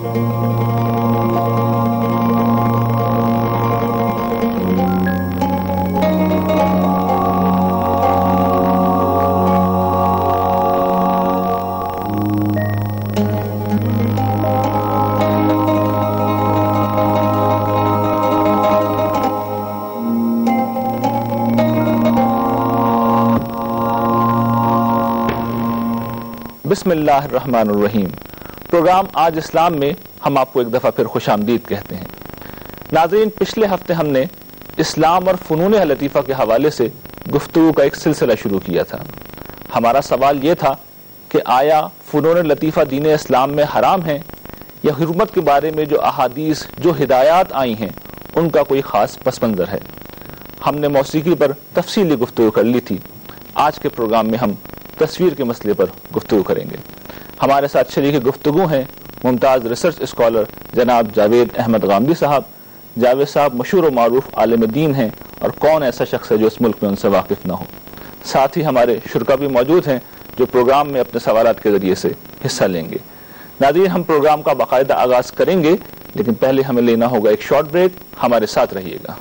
بسم اللہ الرحمن الرحیم۔ پروگرام آج اسلام میں ہم آپ کو ایک دفعہ پھر خوش آمدید کہتے ہیں۔ ناظرین، پچھلے ہفتے ہم نے اسلام اور فنون لطیفہ کے حوالے سے گفتگو کا ایک سلسلہ شروع کیا تھا۔ ہمارا سوال یہ تھا کہ آیا فنون لطیفہ دین اسلام میں حرام ہیں یا حرمت کے بارے میں جو احادیث، جو ہدایات آئی ہیں، ان کا کوئی خاص پس منظر ہے۔ ہم نے موسیقی پر تفصیلی گفتگو کر لی تھی۔ آج کے پروگرام میں ہم تصویر کے مسئلے پر گفتگو کریں گے۔ ہمارے ساتھ شریک گفتگو ہیں ممتاز ریسرچ اسکالر جناب جاوید احمد غامدی صاحب۔ جاوید صاحب مشہور و معروف عالم دین ہیں، اور کون ایسا شخص ہے جو اس ملک میں ان سے واقف نہ ہو۔ ساتھ ہی ہمارے شرکا بھی موجود ہیں جو پروگرام میں اپنے سوالات کے ذریعے سے حصہ لیں گے۔ ناظرین، ہم پروگرام کا باقاعدہ آغاز کریں گے، لیکن پہلے ہمیں لینا ہوگا ایک شارٹ بریک۔ ہمارے ساتھ رہیے گا۔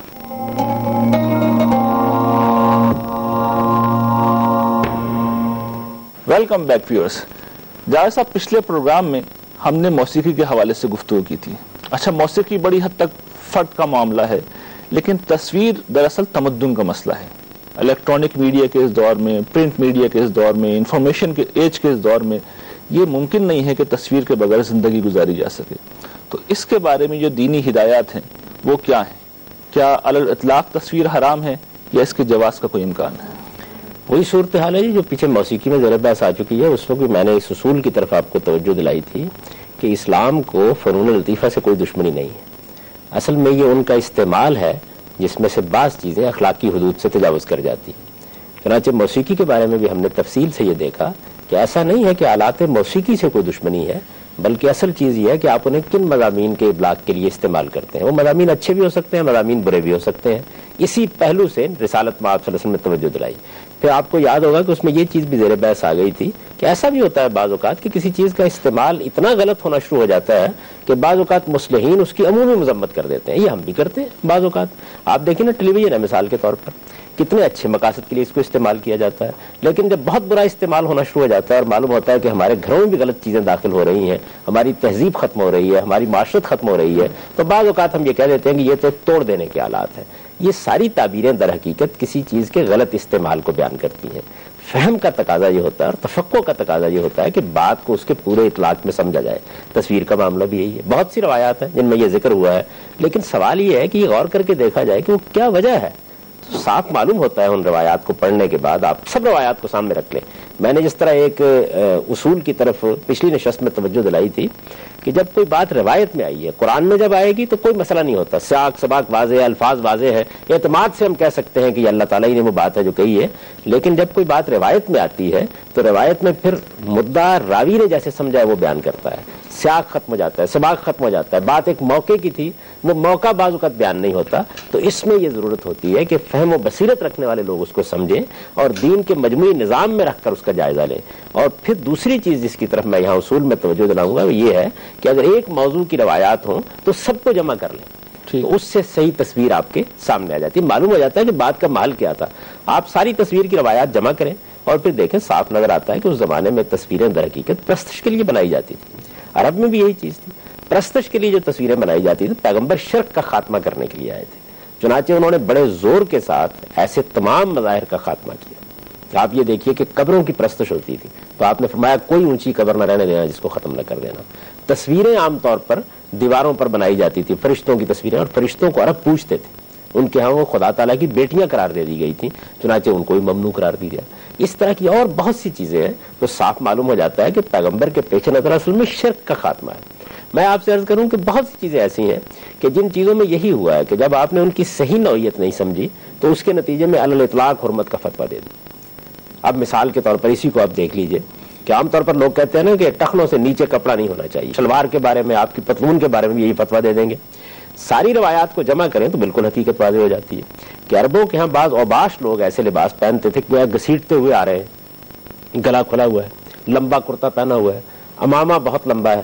Welcome back viewers. جاوید صاحب، پچھلے پروگرام میں ہم نے موسیقی کے حوالے سے گفتگو کی تھی۔ اچھا، موسیقی بڑی حد تک فرد کا معاملہ ہے، لیکن تصویر دراصل تمدن کا مسئلہ ہے۔ الیکٹرانک میڈیا کے اس دور میں، پرنٹ میڈیا کے اس دور میں، انفارمیشن کے ایج کے اس دور میں یہ ممکن نہیں ہے کہ تصویر کے بغیر زندگی گزاری جا سکے۔ تو اس کے بارے میں جو دینی ہدایات ہیں وہ کیا ہیں؟ کیا علی الاطلاق تصویر حرام ہے یا اس کے جواز کا کوئی امکان ہے؟ وہی صورتحال ہے جو پیچھے موسیقی میں زیر بحث آ چکی ہے۔ اس وقت میں نے اس اصول کی طرف آپ کو توجہ دلائی تھی کہ اسلام کو فنون لطیفہ سے کوئی دشمنی نہیں ہے۔ اصل میں یہ ان کا استعمال ہے جس میں سے بعض چیزیں اخلاقی حدود سے تجاوز کر جاتی ہیں۔ چنانچہ موسیقی کے بارے میں بھی ہم نے تفصیل سے یہ دیکھا کہ ایسا نہیں ہے کہ آلات موسیقی سے کوئی دشمنی ہے، بلکہ اصل چیز یہ ہے کہ آپ انہیں کن مضامین کے ابلاغ کے لیے استعمال کرتے ہیں۔ وہ مضامین اچھے بھی ہو سکتے ہیں، مضامین برے بھی ہو سکتے ہیں۔ اسی پہلو سے رسالت میں آپ صلی اللہ علیہ وسلم نے توجہ دلائی۔ پھر آپ کو یاد ہوگا کہ اس میں یہ چیز بھی زیر بحث آ گئی تھی کہ ایسا بھی ہوتا ہے بعض اوقات کہ کسی چیز کا استعمال اتنا غلط ہونا شروع ہو جاتا ہے کہ بعض اوقات مصلحین اس کی عمومی مذمت کر دیتے ہیں۔ یہ ہم بھی کرتے ہیں بعض اوقات۔ آپ دیکھیں نا، ٹیلی ویژن ہے مثال کے طور پر، کتنے اچھے مقاصد کے لیے اس کو استعمال کیا جاتا ہے، لیکن جب بہت برا استعمال ہونا شروع ہو جاتا ہے اور معلوم ہوتا ہے کہ ہمارے گھروں میں بھی غلط چیزیں داخل ہو رہی ہیں، ہماری تہذیب ختم ہو رہی ہے، ہماری معاشرت ختم ہو رہی ہے، تو بعض اوقات ہم یہ کہہ دیتے ہیں کہ یہ تو توڑ دینے کے آلات ہیں۔ یہ ساری تعبیریں در حقیقت کسی چیز کے غلط استعمال کو بیان کرتی ہیں۔ فہم کا تقاضا یہ ہوتا ہے اور تفقہ کا تقاضا یہ ہوتا ہے کہ بات کو اس کے پورے اطلاق میں سمجھا جائے۔ تصویر کا معاملہ بھی یہی ہے۔ بہت سی روایات ہیں جن میں یہ ذکر ہوا ہے، لیکن سوال یہ ہے کہ یہ غور کر کے دیکھا جائے کہ وہ کیا وجہ ہے۔ صاف معلوم ہوتا ہے ان روایات کو پڑھنے کے بعد، آپ سب روایات کو سامنے رکھ لیں۔ میں نے جس طرح ایک اصول کی طرف پچھلی نشست میں توجہ دلائی تھی کہ جب کوئی بات روایت میں آئی ہے، قرآن میں جب آئے گی تو کوئی مسئلہ نہیں ہوتا، سیاق سباق واضح ہے، الفاظ واضح ہے، اعتماد سے ہم کہہ سکتے ہیں کہ یہ اللہ تعالیٰ ہی نے وہ بات ہے جو کہی ہے۔ لیکن جب کوئی بات روایت میں آتی ہے تو روایت میں پھر مدعا راوی نے جیسے سمجھا ہے وہ بیان کرتا ہے، سیاق ختم ہو جاتا ہے، سباق ختم ہو جاتا ہے۔ بات ایک موقع کی تھی، وہ موقع بعض اوقات بیان نہیں ہوتا۔ تو اس میں یہ ضرورت ہوتی ہے کہ فہم و بصیرت رکھنے والے لوگ اس کو سمجھیں اور دین کے مجموعی نظام میں رکھ کر اس کا جائزہ لیں۔ اور پھر دوسری چیز جس کی طرف میں یہاں اصول میں توجہ دلاؤں گا وہ یہ ہے کہ اگر ایک موضوع کی روایات ہوں تو سب کو جمع کر لیں، تو اس سے صحیح تصویر آپ کے سامنے آ جاتی ہے، معلوم ہو جاتا ہے کہ بات کا محل کیا تھا۔ آپ ساری تصویر کی روایات جمع کریں اور پھر دیکھیں، صاف نظر آتا ہے کہ اس زمانے میں تصویریں در حقیقت پرستش کے لیے بنائی جاتی تھی۔ عرب میں بھی یہی چیز تھی، پرستش کے لیے جو تصویریں بنائی جاتی تھی، پیغمبر شرک کا خاتمہ کرنے کے لیے آئے تھے، چنانچہ انہوں نے بڑے زور کے ساتھ ایسے تمام مظاہر کا خاتمہ کیا۔ آپ یہ دیکھیے کہ قبروں کی پرستش ہوتی تھی، تو آپ نے فرمایا کوئی اونچی قبر نہ رہنے دینا جس کو ختم نہ کر دینا۔ تصویریں عام طور پر دیواروں پر بنائی جاتی تھی، فرشتوں کی تصویریں، اور فرشتوں کو عرب پوچھتے تھے، ان کے ہاں وہ خدا تعالیٰ کی بیٹیاں قرار دے دی گئی تھیں، چنانچہ ان کو بھی ممنوع قرار دی گیا۔ اس طرح کی اور بہت سی چیزیں ہیں، تو صاف معلوم ہو جاتا ہے کہ پیغمبر کے پیچھے نظر اصل میں شرک کا خاتمہ ہے۔ میں آپ سے عرض کروں کہ بہت سی چیزیں ایسی ہیں کہ جن چیزوں میں یہی ہوا ہے کہ جب آپ نے ان کی صحیح نوعیت نہیں سمجھی تو اس کے نتیجے میں علی الاطلاق حرمت کا فتویٰ دے دی۔ اب مثال کے طور پر اسی کو آپ دیکھ لیجئے کہ عام طور پر لوگ کہتے ہیں نا کہ ٹخنوں سے نیچے کپڑا نہیں ہونا چاہیے، شلوار کے بارے میں، آپ کی پتلون کے بارے میں یہی فتویٰ دے دیں گے۔ ساری روایات کو جمع کریں تو بالکل حقیقت واضح ہو جاتی ہے کہ عربوں کے ہاں بعض اوباش لوگ ایسے لباس پہنتے تھے کہ گھسیٹتے ہوئے آ رہے ہیں، گلا کھلا ہوا ہے، لمبا کرتا پہنا ہوا ہے، امامہ بہت لمبا ہے،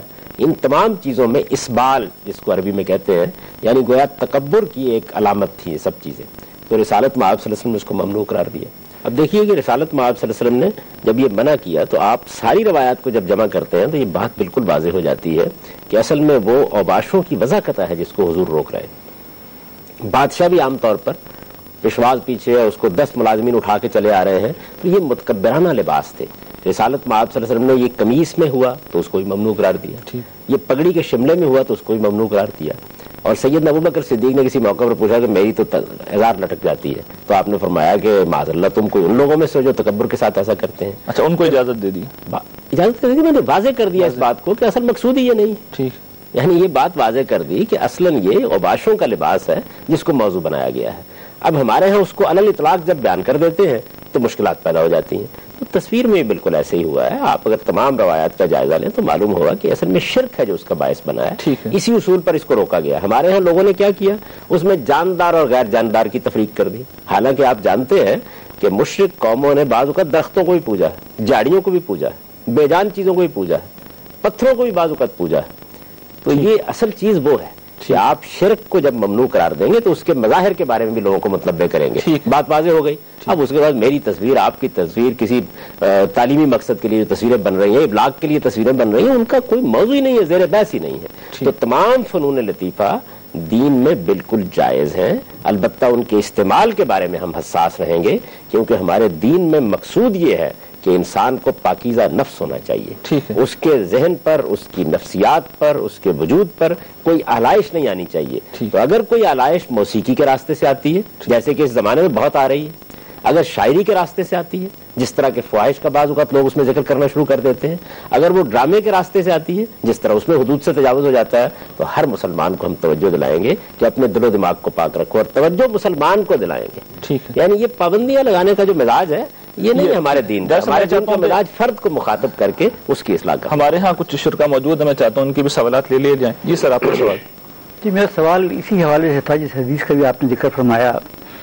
ان تمام چیزوں میں اسبال جس کو عربی میں کہتے ہیں، یعنی گویا تکبر کی ایک علامت تھی یہ سب چیزیں، تو رسالت میں آپ صلی اللہ علیہ وسلم نے اس کو ممنوع قرار دیا۔ اب دیکھیے کہ رسالت میں آپ صلی اللہ علیہ وسلم نے جب یہ منع کیا تو آپ ساری روایات کو جب جمع کرتے ہیں تو یہ بات بالکل واضح ہو جاتی ہے کہ اصل میں وہ اوباشوں کی وضاحت ہے جس کو حضور روک رہے ہیں۔ بادشاہ بھی عام طور پر پشواز پیچھے اس کو 10 ملازمین اٹھا کے چلے آ رہے ہیں تو یہ متکبرانہ لباس تھے۔ رسالت میں آپ صلی اللہ علیہ وسلم نے یہ قمیص میں ہوا تو اس کو بھی ممنوع قرار دیا، یہ پگڑی کے شملے میں ہوا تو اس کو بھی ممنوع قرار دیا۔ اور سیدنا ابوبکر صدیق نے کسی موقع پر پوچھا کہ میری تو ازار لٹک جاتی ہے، تو آپ نے فرمایا کہ معاذ اللہ تم کوئی ان لوگوں میں سے جو تکبر کے ساتھ ایسا کرتے ہیں۔ اچھا، ان کو اجازت دے دی، اجازت کر دی، میں نے واضح کر دیا اس بات کو کہ اصل مقصود ہی یہ نہیں، ٹھیک، یعنی یہ بات واضح کر دی کہ اصلاً یہ اوباشوں کا لباس ہے جس کو موضوع بنایا گیا ہے۔ اب ہمارے ہاں اس کو علی الاطلاق جب بیان کر دیتے ہیں تو مشکلات پیدا ہو جاتی ہیں، تو تصویر میں بالکل ایسے ہی ہوا ہے۔ آپ اگر تمام روایات کا جائزہ لیں تو معلوم ہوگا کہ اصل میں شرک ہے جو اس کا باعث بنا ہے، اسی اصول پر اس کو روکا گیا۔ ہمارے ہاں لوگوں نے کیا کیا، اس میں جاندار اور غیر جاندار کی تفریق کر دی، حالانکہ آپ جانتے ہیں کہ مشرک قوموں نے بعض اوقات درختوں کو بھی پوجا ہے، جھاڑیوں کو بھی پوجا ہے، بے جان چیزوں کو بھی پوجا ہے، پتھروں کو بھی بعض اوقات پوجا ہے۔ تو یہ اصل چیز وہ ہے کہ آپ شرک کو جب ممنوع قرار دیں گے تو اس کے مظاہر کے بارے میں بھی لوگوں کو متنبہ کریں گے، بات واضح ہو گئی۔ اب اس کے بعد میری تصویر، آپ کی تصویر، کسی تعلیمی مقصد کے لیے جو تصویریں بن رہی ہیں، ابلاغ کے لیے تصویریں بن رہی ہیں، ان کا کوئی موضوع ہی نہیں ہے، زیر بحث ہی نہیں ہے۔ تو تمام فنون لطیفہ دین میں بالکل جائز ہیں، البتہ ان کے استعمال کے بارے میں ہم حساس رہیں گے، کیونکہ ہمارے دین میں مقصود یہ ہے کہ انسان کو پاکیزہ نفس ہونا چاہیے، اس کے ذہن پر، اس کی نفسیات پر، اس کے وجود پر کوئی آلائش نہیں آنی چاہیے۔ تو اگر کوئی آلائش موسیقی کے راستے سے آتی ہے، جیسے کہ اس زمانے میں بہت آ رہی ہے، اگر شاعری کے راستے سے آتی ہے، جس طرح کے فواہش کا بعض اوقات لوگ اس میں ذکر کرنا شروع کر دیتے ہیں، اگر وہ ڈرامے کے راستے سے آتی ہے، جس طرح اس میں حدود سے تجاوز ہو جاتا ہے، تو ہر مسلمان کو ہم توجہ دلائیں گے کہ اپنے دل و دماغ کو پاک رکھو، اور توجہ مسلمان کو دلائیں گے۔ یعنی یہ پابندیاں لگانے کا جو مزاج ہے یہ نہیں ہمارے دین کا، ہمارے دین کا مزاج فرد کو مخاطب کر کے اس کی اصلاح کا۔ ہمارے ہاں کچھ شرکا موجود ہیں، میں چاہتا ہوں ان کی بھی سوالات لے لیے جائیں۔ جی سر، آپ کا سوال۔ جی، میرا سوال اسی حوالے سے تھا جس حدیث کا بھی آپ نے ذکر فرمایا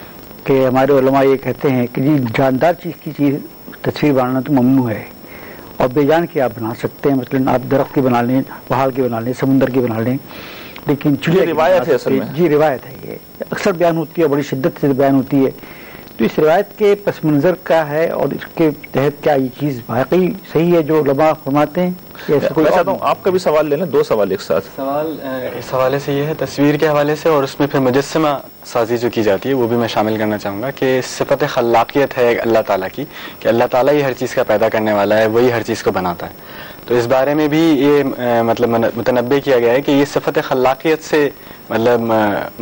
کہ ہمارے علماء یہ کہتے ہیں کہ جی جاندار چیز کی چیز تصویر بنانا تو ممنوع ہے، اور بے جان کی آپ بنا سکتے ہیں، مثلا آپ درخت کی بنا لیں، پہاڑ کی بنا لیں، سمندر کی بنا لیں، لیکن یہ روایت ہے اصل میں۔ جی روایت ہے، یہ اکثر بیان ہوتی ہے، بڑی شدت سے بیان ہوتی ہے، تو اس روایت کے پس منظر کیا ہے اور اس کے تحت کیا یہ چیز واقعی صحیح ہے جو علماء فرماتے ہیں؟ میں چاہتا ہوں آپ کا بھی سوال لے لیں، دو سوال ایک ساتھ۔ سوال اس حوالے سے یہ ہے، تصویر کے حوالے سے، اور اس میں پھر مجسمہ سازی جو کی جاتی ہے وہ بھی میں شامل کرنا چاہوں گا کہ صفت خلاقیت ہے اللہ تعالیٰ کی، کہ اللہ تعالیٰ ہی ہر چیز کا پیدا کرنے والا ہے، وہی ہر چیز کو بناتا ہے۔ تو اس بارے میں بھی یہ مطلب متنبہ کیا گیا ہے کہ یہ صفت خلاقیت سے مطلب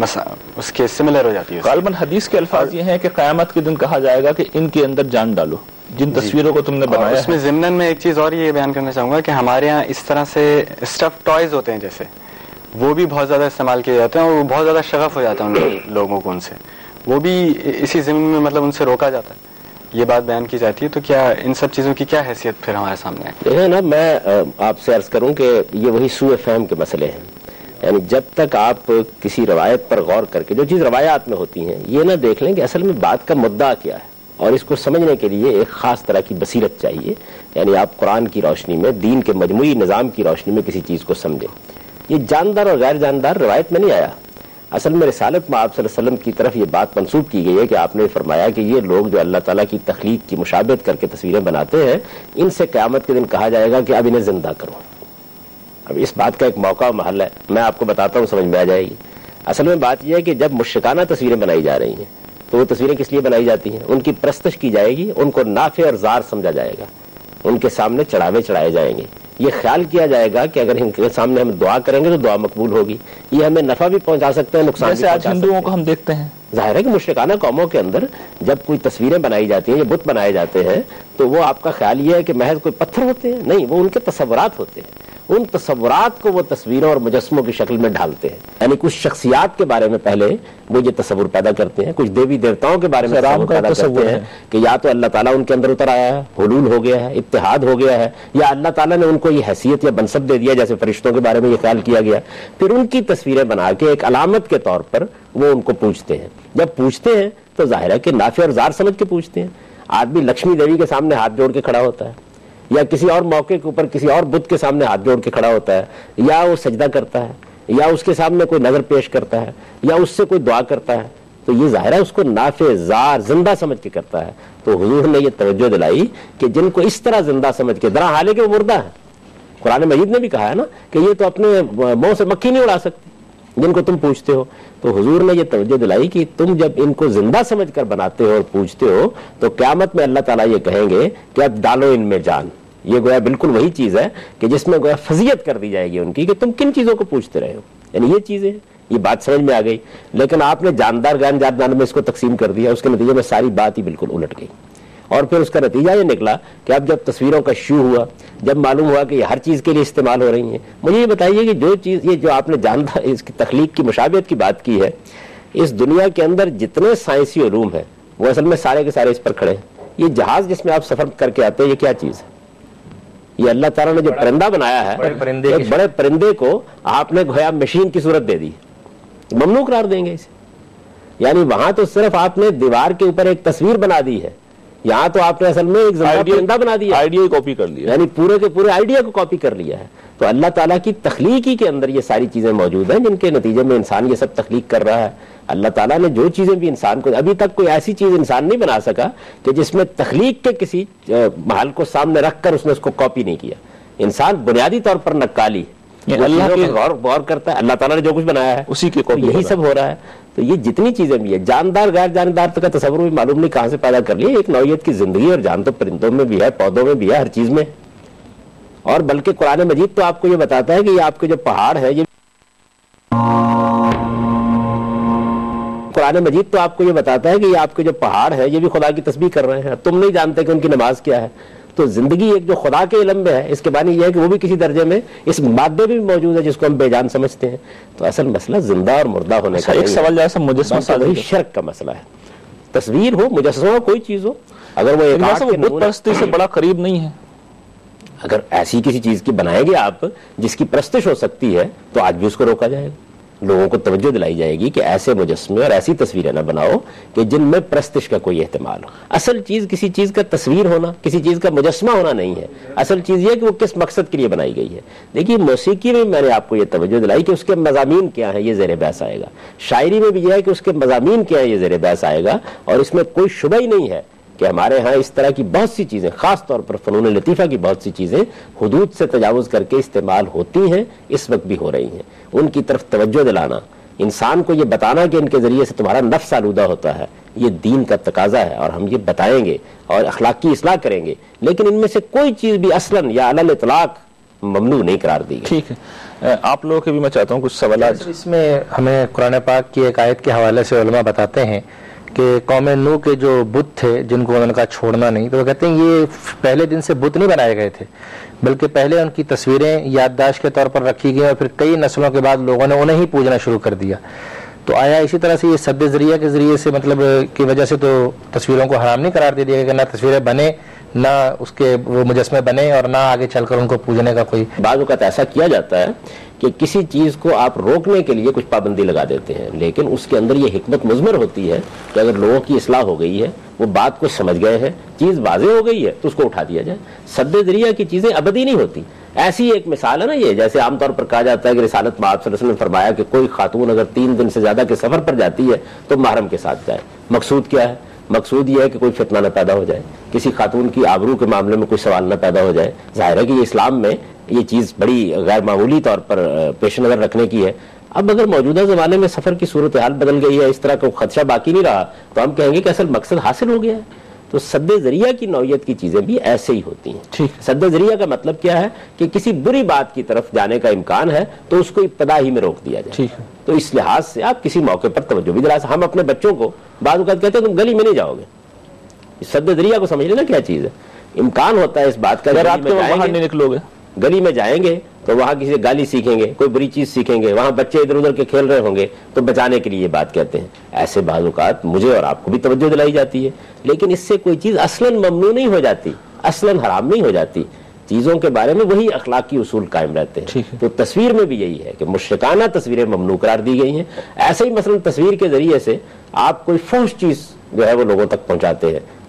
اس کے سملر ہو جاتی ہے۔ غالباً حدیث کے الفاظ یہ ہیں کہ قیامت کے دن کہا جائے گا کہ ان کے اندر جان ڈالو، جن تصویروں کو تم نے بنایا ہے۔ اس میں ضمن میں ایک چیز اور یہ بیان کرنا چاہوں گا کہ ہمارے ہاں اس طرح سے اسٹف ٹوائز ہوتے ہیں جیسے، وہ بھی بہت زیادہ استعمال کیے جاتے ہیں، اور وہ بہت زیادہ شغف ہو جاتا ہے ان لوگوں کو ان سے، وہ بھی اسی ضمن میں مطلب ان سے روکا جاتا ہے، یہ بات بیان کی جاتی ہے۔ تو کیا ان سب چیزوں کی کیا حیثیت پھر ہمارے سامنے ہے؟ دیکھیں نا، میں آپ سے عرض کروں کہ یہ وہی سوء فہم کے مسئلے ہیں، یعنی جب تک آپ کسی روایت پر غور کر کے، جو چیز روایات میں ہوتی ہیں، یہ نہ دیکھ لیں کہ اصل میں بات کا مدعا کیا ہے، اور اس کو سمجھنے کے لیے ایک خاص طرح کی بصیرت چاہیے، یعنی آپ قرآن کی روشنی میں، دین کے مجموعی نظام کی روشنی میں کسی چیز کو سمجھیں۔ یہ جاندار اور غیر جاندار روایت میں نہیں آیا، اصل میں رسالت میں آپ صلی اللہ علیہ وسلم کی طرف یہ بات منسوب کی گئی ہے کہ آپ نے فرمایا کہ یہ لوگ جو اللہ تعالیٰ کی تخلیق کی مشابہت کر کے تصویریں بناتے ہیں، ان سے قیامت کے دن کہا جائے گا کہ اب انہیں زندہ کرو۔ اب اس بات کا ایک موقع و محل ہے، میں آپ کو بتاتا ہوں، سمجھ میں آ جائے گی۔ اصل میں بات یہ ہے کہ جب مشرکانہ تصویریں بنائی جا رہی ہیں تو وہ تصویریں کس لیے بنائی جاتی ہیں؟ ان کی پرستش کی جائے گی، ان کو نافع اور زار سمجھا جائے گا، ان کے سامنے چڑھاوے چڑھائے جائیں گے، یہ خیال کیا جائے گا کہ اگر ان کے سامنے ہم دعا کریں گے تو دعا مقبول ہوگی، یہ ہمیں نفع بھی پہنچا سکتے ہیں، نقصان بھی پہنچا سکتے ہیں۔ ہندوؤں کو ہم دیکھتے ہیں، ظاہر ہے کہ مشرکانہ قوموں کے اندر جب کوئی تصویریں بنائی جاتی ہیں یا بت بنائے جاتے ہیں تو وہ آپ کا خیال یہ ہے کہ محض کوئی پتھر ہوتے ہیں؟ نہیں، وہ ان کے تصورات ہوتے ہیں، ان تصورات کو وہ تصویروں اور مجسموں کی شکل میں ڈھالتے ہیں، یعنی کچھ شخصیات کے بارے میں پہلے وہ یہ تصور پیدا کرتے ہیں، کچھ دیوی دیوتاؤں کے بارے میں تصور پیدا کرتے ہیں کہ یا تو اللہ تعالیٰ ان کے اندر اتر آیا ہے، حلول ہو گیا ہے، اتحاد ہو گیا ہے، یا اللہ تعالیٰ نے ان کو یہ حیثیت یا منصب دے دیا جیسے فرشتوں کے بارے میں یہ خیال کیا گیا۔ پھر ان کی تصویریں بنا کے ایک علامت کے طور پر وہ ان کو پوجتے ہیں، جب پوجتے ہیں تو ظاہر ہے کہ نافع اور زار سمجھ کے پوجتے ہیں۔ آدمی لکشمی دیوی کے سامنے ہاتھ جوڑ کے کھڑا ہوتا ہے، یا کسی اور موقع کے اوپر کسی اور بت کے سامنے ہاتھ جوڑ کے کھڑا ہوتا ہے، یا وہ سجدہ کرتا ہے، یا اس کے سامنے کوئی نظر پیش کرتا ہے، یا اس سے کوئی دعا کرتا ہے، تو یہ ظاہر ہے اس کو نافع زار زندہ سمجھ کے کرتا ہے. تو حضور نے یہ توجہ دلائی کہ جن کو اس طرح زندہ سمجھ کے، درا حالے کہ وہ مردہ ہے، قرآن مجید نے بھی کہا ہے نا کہ یہ تو اپنے منہ سے مکھی نہیں اڑا سکتی جن کو تم پوچھتے ہو. تو حضور نے یہ توجہ دلائی کہ تم جب ان کو زندہ سمجھ کر بناتے ہو اور پوچھتے ہو تو قیامت میں اللہ تعالیٰ یہ کہیں گے کہ اب ڈالو ان میں جان. یہ گویا بالکل وہی چیز ہے کہ جس میں گویا فضیحت کر دی جائے گی ان کی کہ تم کن چیزوں کو پوچھتے رہے ہو. یعنی یہ چیزیں، یہ بات سمجھ میں آ گئی، لیکن آپ نے جاندار غیر جاندار میں اس کو تقسیم کر دیا. اس کے نتیجے میں ساری بات ہی بالکل الٹ گئی. اور پھر اس کا نتیجہ یہ نکلا کہ اب جب تصویروں کا شیوع ہوا، جب معلوم ہوا کہ یہ ہر چیز کے لیے استعمال ہو رہی ہیں. مجھے یہ بتائیے کہ جو چیز، یہ جو آپ نے جاندار اس کی تخلیق کی مشابہت کی بات کی ہے، اس دنیا کے اندر جتنے سائنسی علوم ہیں وہ اصل میں سارے کے سارے اس پر کھڑے ہیں. یہ جہاز جس میں آپ سفر کر کے آتے ہیں، یہ کیا چیز ہے؟ یہ اللہ تعالیٰ نے جو پرندہ بنایا ہے، بڑے پرندے کو آپ نے گویا مشین کی صورت دے دی، ممنوع قرار دیں گے اسے. یعنی وہاں تو صرف آپ نے دیوار کے اوپر ایک تصویر بنا دی ہے، یہاں تو آپ نے اصل میں ایک زندہ پرندہ بنا دیا، آئیڈیا کاپی کر لیا، یعنی پورے کے پورے آئیڈیا کو کاپی کر لیا ہے. تو اللہ تعالیٰ کی تخلیقی کے اندر یہ ساری چیزیں موجود ہیں جن کے نتیجے میں انسان یہ سب تخلیق کر رہا ہے. اللہ تعالیٰ نے جو چیزیں بھی انسان کو، ابھی تک کوئی ایسی چیز انسان نہیں بنا سکا کہ جس میں تخلیق کے کسی محل کو سامنے رکھ کر اس نے اس کو کاپی نہیں کیا. انسان بنیادی طور پر نقالی، اللہ کے غور کرتا ہے، اللہ تعالیٰ نے جو کچھ بنایا ہے اسی کی کاپی، یہی سب ہو رہا ہے. تو یہ جتنی چیزیں بھی ہے، جاندار غیر جاندار کا تصور بھی معلوم نہیں کہاں سے پیدا کر لیا. ایک نوعیت کی زندگی اور جان تو پرندوں میں بھی ہے، پودوں میں بھی ہے، ہر چیز میں. اور بلکہ قرآن مجید تو آپ کو یہ بتاتا ہے کہ یہ آپ کے جو پہاڑ ہے، یہ قرآن مجید تو آپ کو یہ بتاتا ہے کہ یہ آپ کے جو پہاڑ ہے یہ بھی خدا کی تسبیح کر رہے ہیں، تم نہیں جانتے کہ ان کی نماز کیا ہے. تو زندگی ایک جو خدا کے علم میں ہے، اس کے معنی یہ ہے کہ وہ بھی کسی درجے میں اس مادے میں بھی موجود ہے جس کو ہم بے جان سمجھتے ہیں. تو اصل مسئلہ زندہ اور مردہ ہونے کا ایک سوال جیسا مجسمہ وہی شرک کا مسئلہ ہے. تصویر ہو، مجسمہ ہو، کوئی چیز ہو، اگر وہ بت پرستی سے بڑا قریب نہیں ہے. اگر ایسی کسی چیز کی بنائیں گے آپ جس کی پرستش ہو سکتی ہے تو آج بھی اس کو روکا جائے گا. لوگوں کو توجہ دلائی جائے گی کہ ایسے مجسمے اور ایسی تصویریں نہ بناؤ کہ جن میں پرستش کا کوئی احتمال ہو. اصل چیز کسی چیز کا تصویر ہونا، کسی چیز کا مجسمہ ہونا نہیں ہے. اصل چیز یہ ہے کہ وہ کس مقصد کے لیے بنائی گئی ہے. دیکھیے موسیقی میں میں نے آپ کو یہ توجہ دلائی کہ اس کے مضامین کیا ہیں، یہ زیر بحث آئے گا. شاعری میں بھی یہ ہے کہ اس کے مضامین کیا ہیں، یہ زیر بحث آئے گا. اور اس میں کوئی شبہ ہی نہیں ہے کہ ہمارے ہاں اس طرح کی بہت سی چیزیں، خاص طور پر فنون لطیفہ کی بہت سی چیزیں حدود سے تجاوز کر کے استعمال ہوتی ہیں، اس وقت بھی ہو رہی ہیں. ان کی طرف توجہ دلانا، انسان کو یہ بتانا کہ ان کے ذریعے سے تمہارا نفس آلودہ ہوتا ہے، یہ دین کا تقاضا ہے اور ہم یہ بتائیں گے اور اخلاق کی اصلاح کریں گے. لیکن ان میں سے کوئی چیز بھی اصلاً یا علی الاطلاق ممنوع نہیں قرار دی گئی. ٹھیک ہے، آپ لوگوں کے بھی میں چاہتا ہوں کچھ سوالات. اس میں ہمیں قرآن پاک کی ایک آیت کے حوالے سے علماء بتاتے ہیں کہ قوم نوح کے جو بت تھے جن کو انہوں نے کہا چھوڑنا نہیں، تو وہ کہتے ہیں یہ پہلے دن سے بت نہیں بنائے گئے تھے، بلکہ پہلے ان کی تصویریں یادداشت کے طور پر رکھی گئی اور پھر کئی نسلوں کے بعد لوگوں نے انہیں ہی پوجنا شروع کر دیا. تو آیا اسی طرح سے یہ سد ذریعہ کے ذریعے سے مطلب کی وجہ سے تو تصویروں کو حرام نہیں قرار دے دیا کہ نہ تصویریں بنے، نہ اس کے وہ مجسمے بنے، اور نہ آگے چل کر ان کو پوجنے کا کوئی. بعض اوقات ایسا کیا جاتا ہے کہ کسی چیز کو آپ روکنے کے لیے کچھ پابندی لگا دیتے ہیں، لیکن اس کے اندر یہ حکمت مضمر ہوتی ہے کہ اگر لوگوں کی اصلاح ہو گئی ہے، وہ بات کو سمجھ گئے ہیں، چیز واضح ہو گئی ہے تو اس کو اٹھا دیا جائے. سد ذریعہ کی چیزیں ابدی نہیں ہوتی. ایسی ایک مثال ہے نا یہ، جیسے عام طور پر کہا جاتا ہے کہ رسالت میں آپ صلی اللہ علیہ وسلم نے فرمایا کہ کوئی خاتون اگر 3 دن سے زیادہ کے سفر پر جاتی ہے تو محرم کے ساتھ جائے. مقصود کیا ہے؟ مقصود یہ ہے کہ کوئی فتنہ نہ پیدا ہو جائے، کسی خاتون کی آبرو کے معاملے میں کوئی سوال نہ پیدا ہو جائے. ظاہر ہے کہ یہ اسلام میں یہ چیز بڑی غیر معمولی طور پر پیش نظر رکھنے کی ہے. اب اگر موجودہ زمانے میں سفر کی صورتحال بدل گئی ہے، اس طرح کا خدشہ باقی نہیں رہا، تو ہم کہیں گے کہ اصل مقصد حاصل ہو گیا ہے. تو سد ذریعہ کی نوعیت کی چیزیں بھی ایسے ہی ہوتی ہیں. سد ذریعہ کا مطلب کیا ہے کہ کسی بری بات کی طرف جانے کا امکان ہے تو اس کو ابتدا ہی میں روک دیا جائے. تو اس لحاظ سے آپ کسی موقع پر توجہ بھی دلا. ہم اپنے بچوں کو بعض اوقات کہتے ہیں تم گلی میں نہیں جاؤ گے. سد ذریعہ کو سمجھ لینا کیا چیز ہے. امکان ہوتا ہے اس بات کا، اگر آپ باہر نہیں نکلو گے، گلی میں جائیں گے تو وہاں کسی سے گالی سیکھیں گے، کوئی بری چیز سیکھیں گے، وہاں بچے ادھر ادھر کے کھیل رہے ہوں گے، تو بچانے کے لیے یہ بات کہتے ہیں. ایسے بعض اوقات مجھے اور آپ کو بھی توجہ دلائی جاتی ہے، لیکن اس سے کوئی چیز اصلاً ممنوع نہیں ہو جاتی، اصلاً حرام نہیں ہو جاتی. چیزوں کے بارے میں وہی اخلاقی اصول قائم رہتے ہیں. تو تصویر میں بھی یہی ہے کہ مشرکانہ تصویریں ممنوع قرار دی گئی ہیں. ایسے ہی مثلا تصویر کے ذریعے سے آپ کوئی فحش چیز جو ہے وہ لوگوں تک پہنچاتے ہیں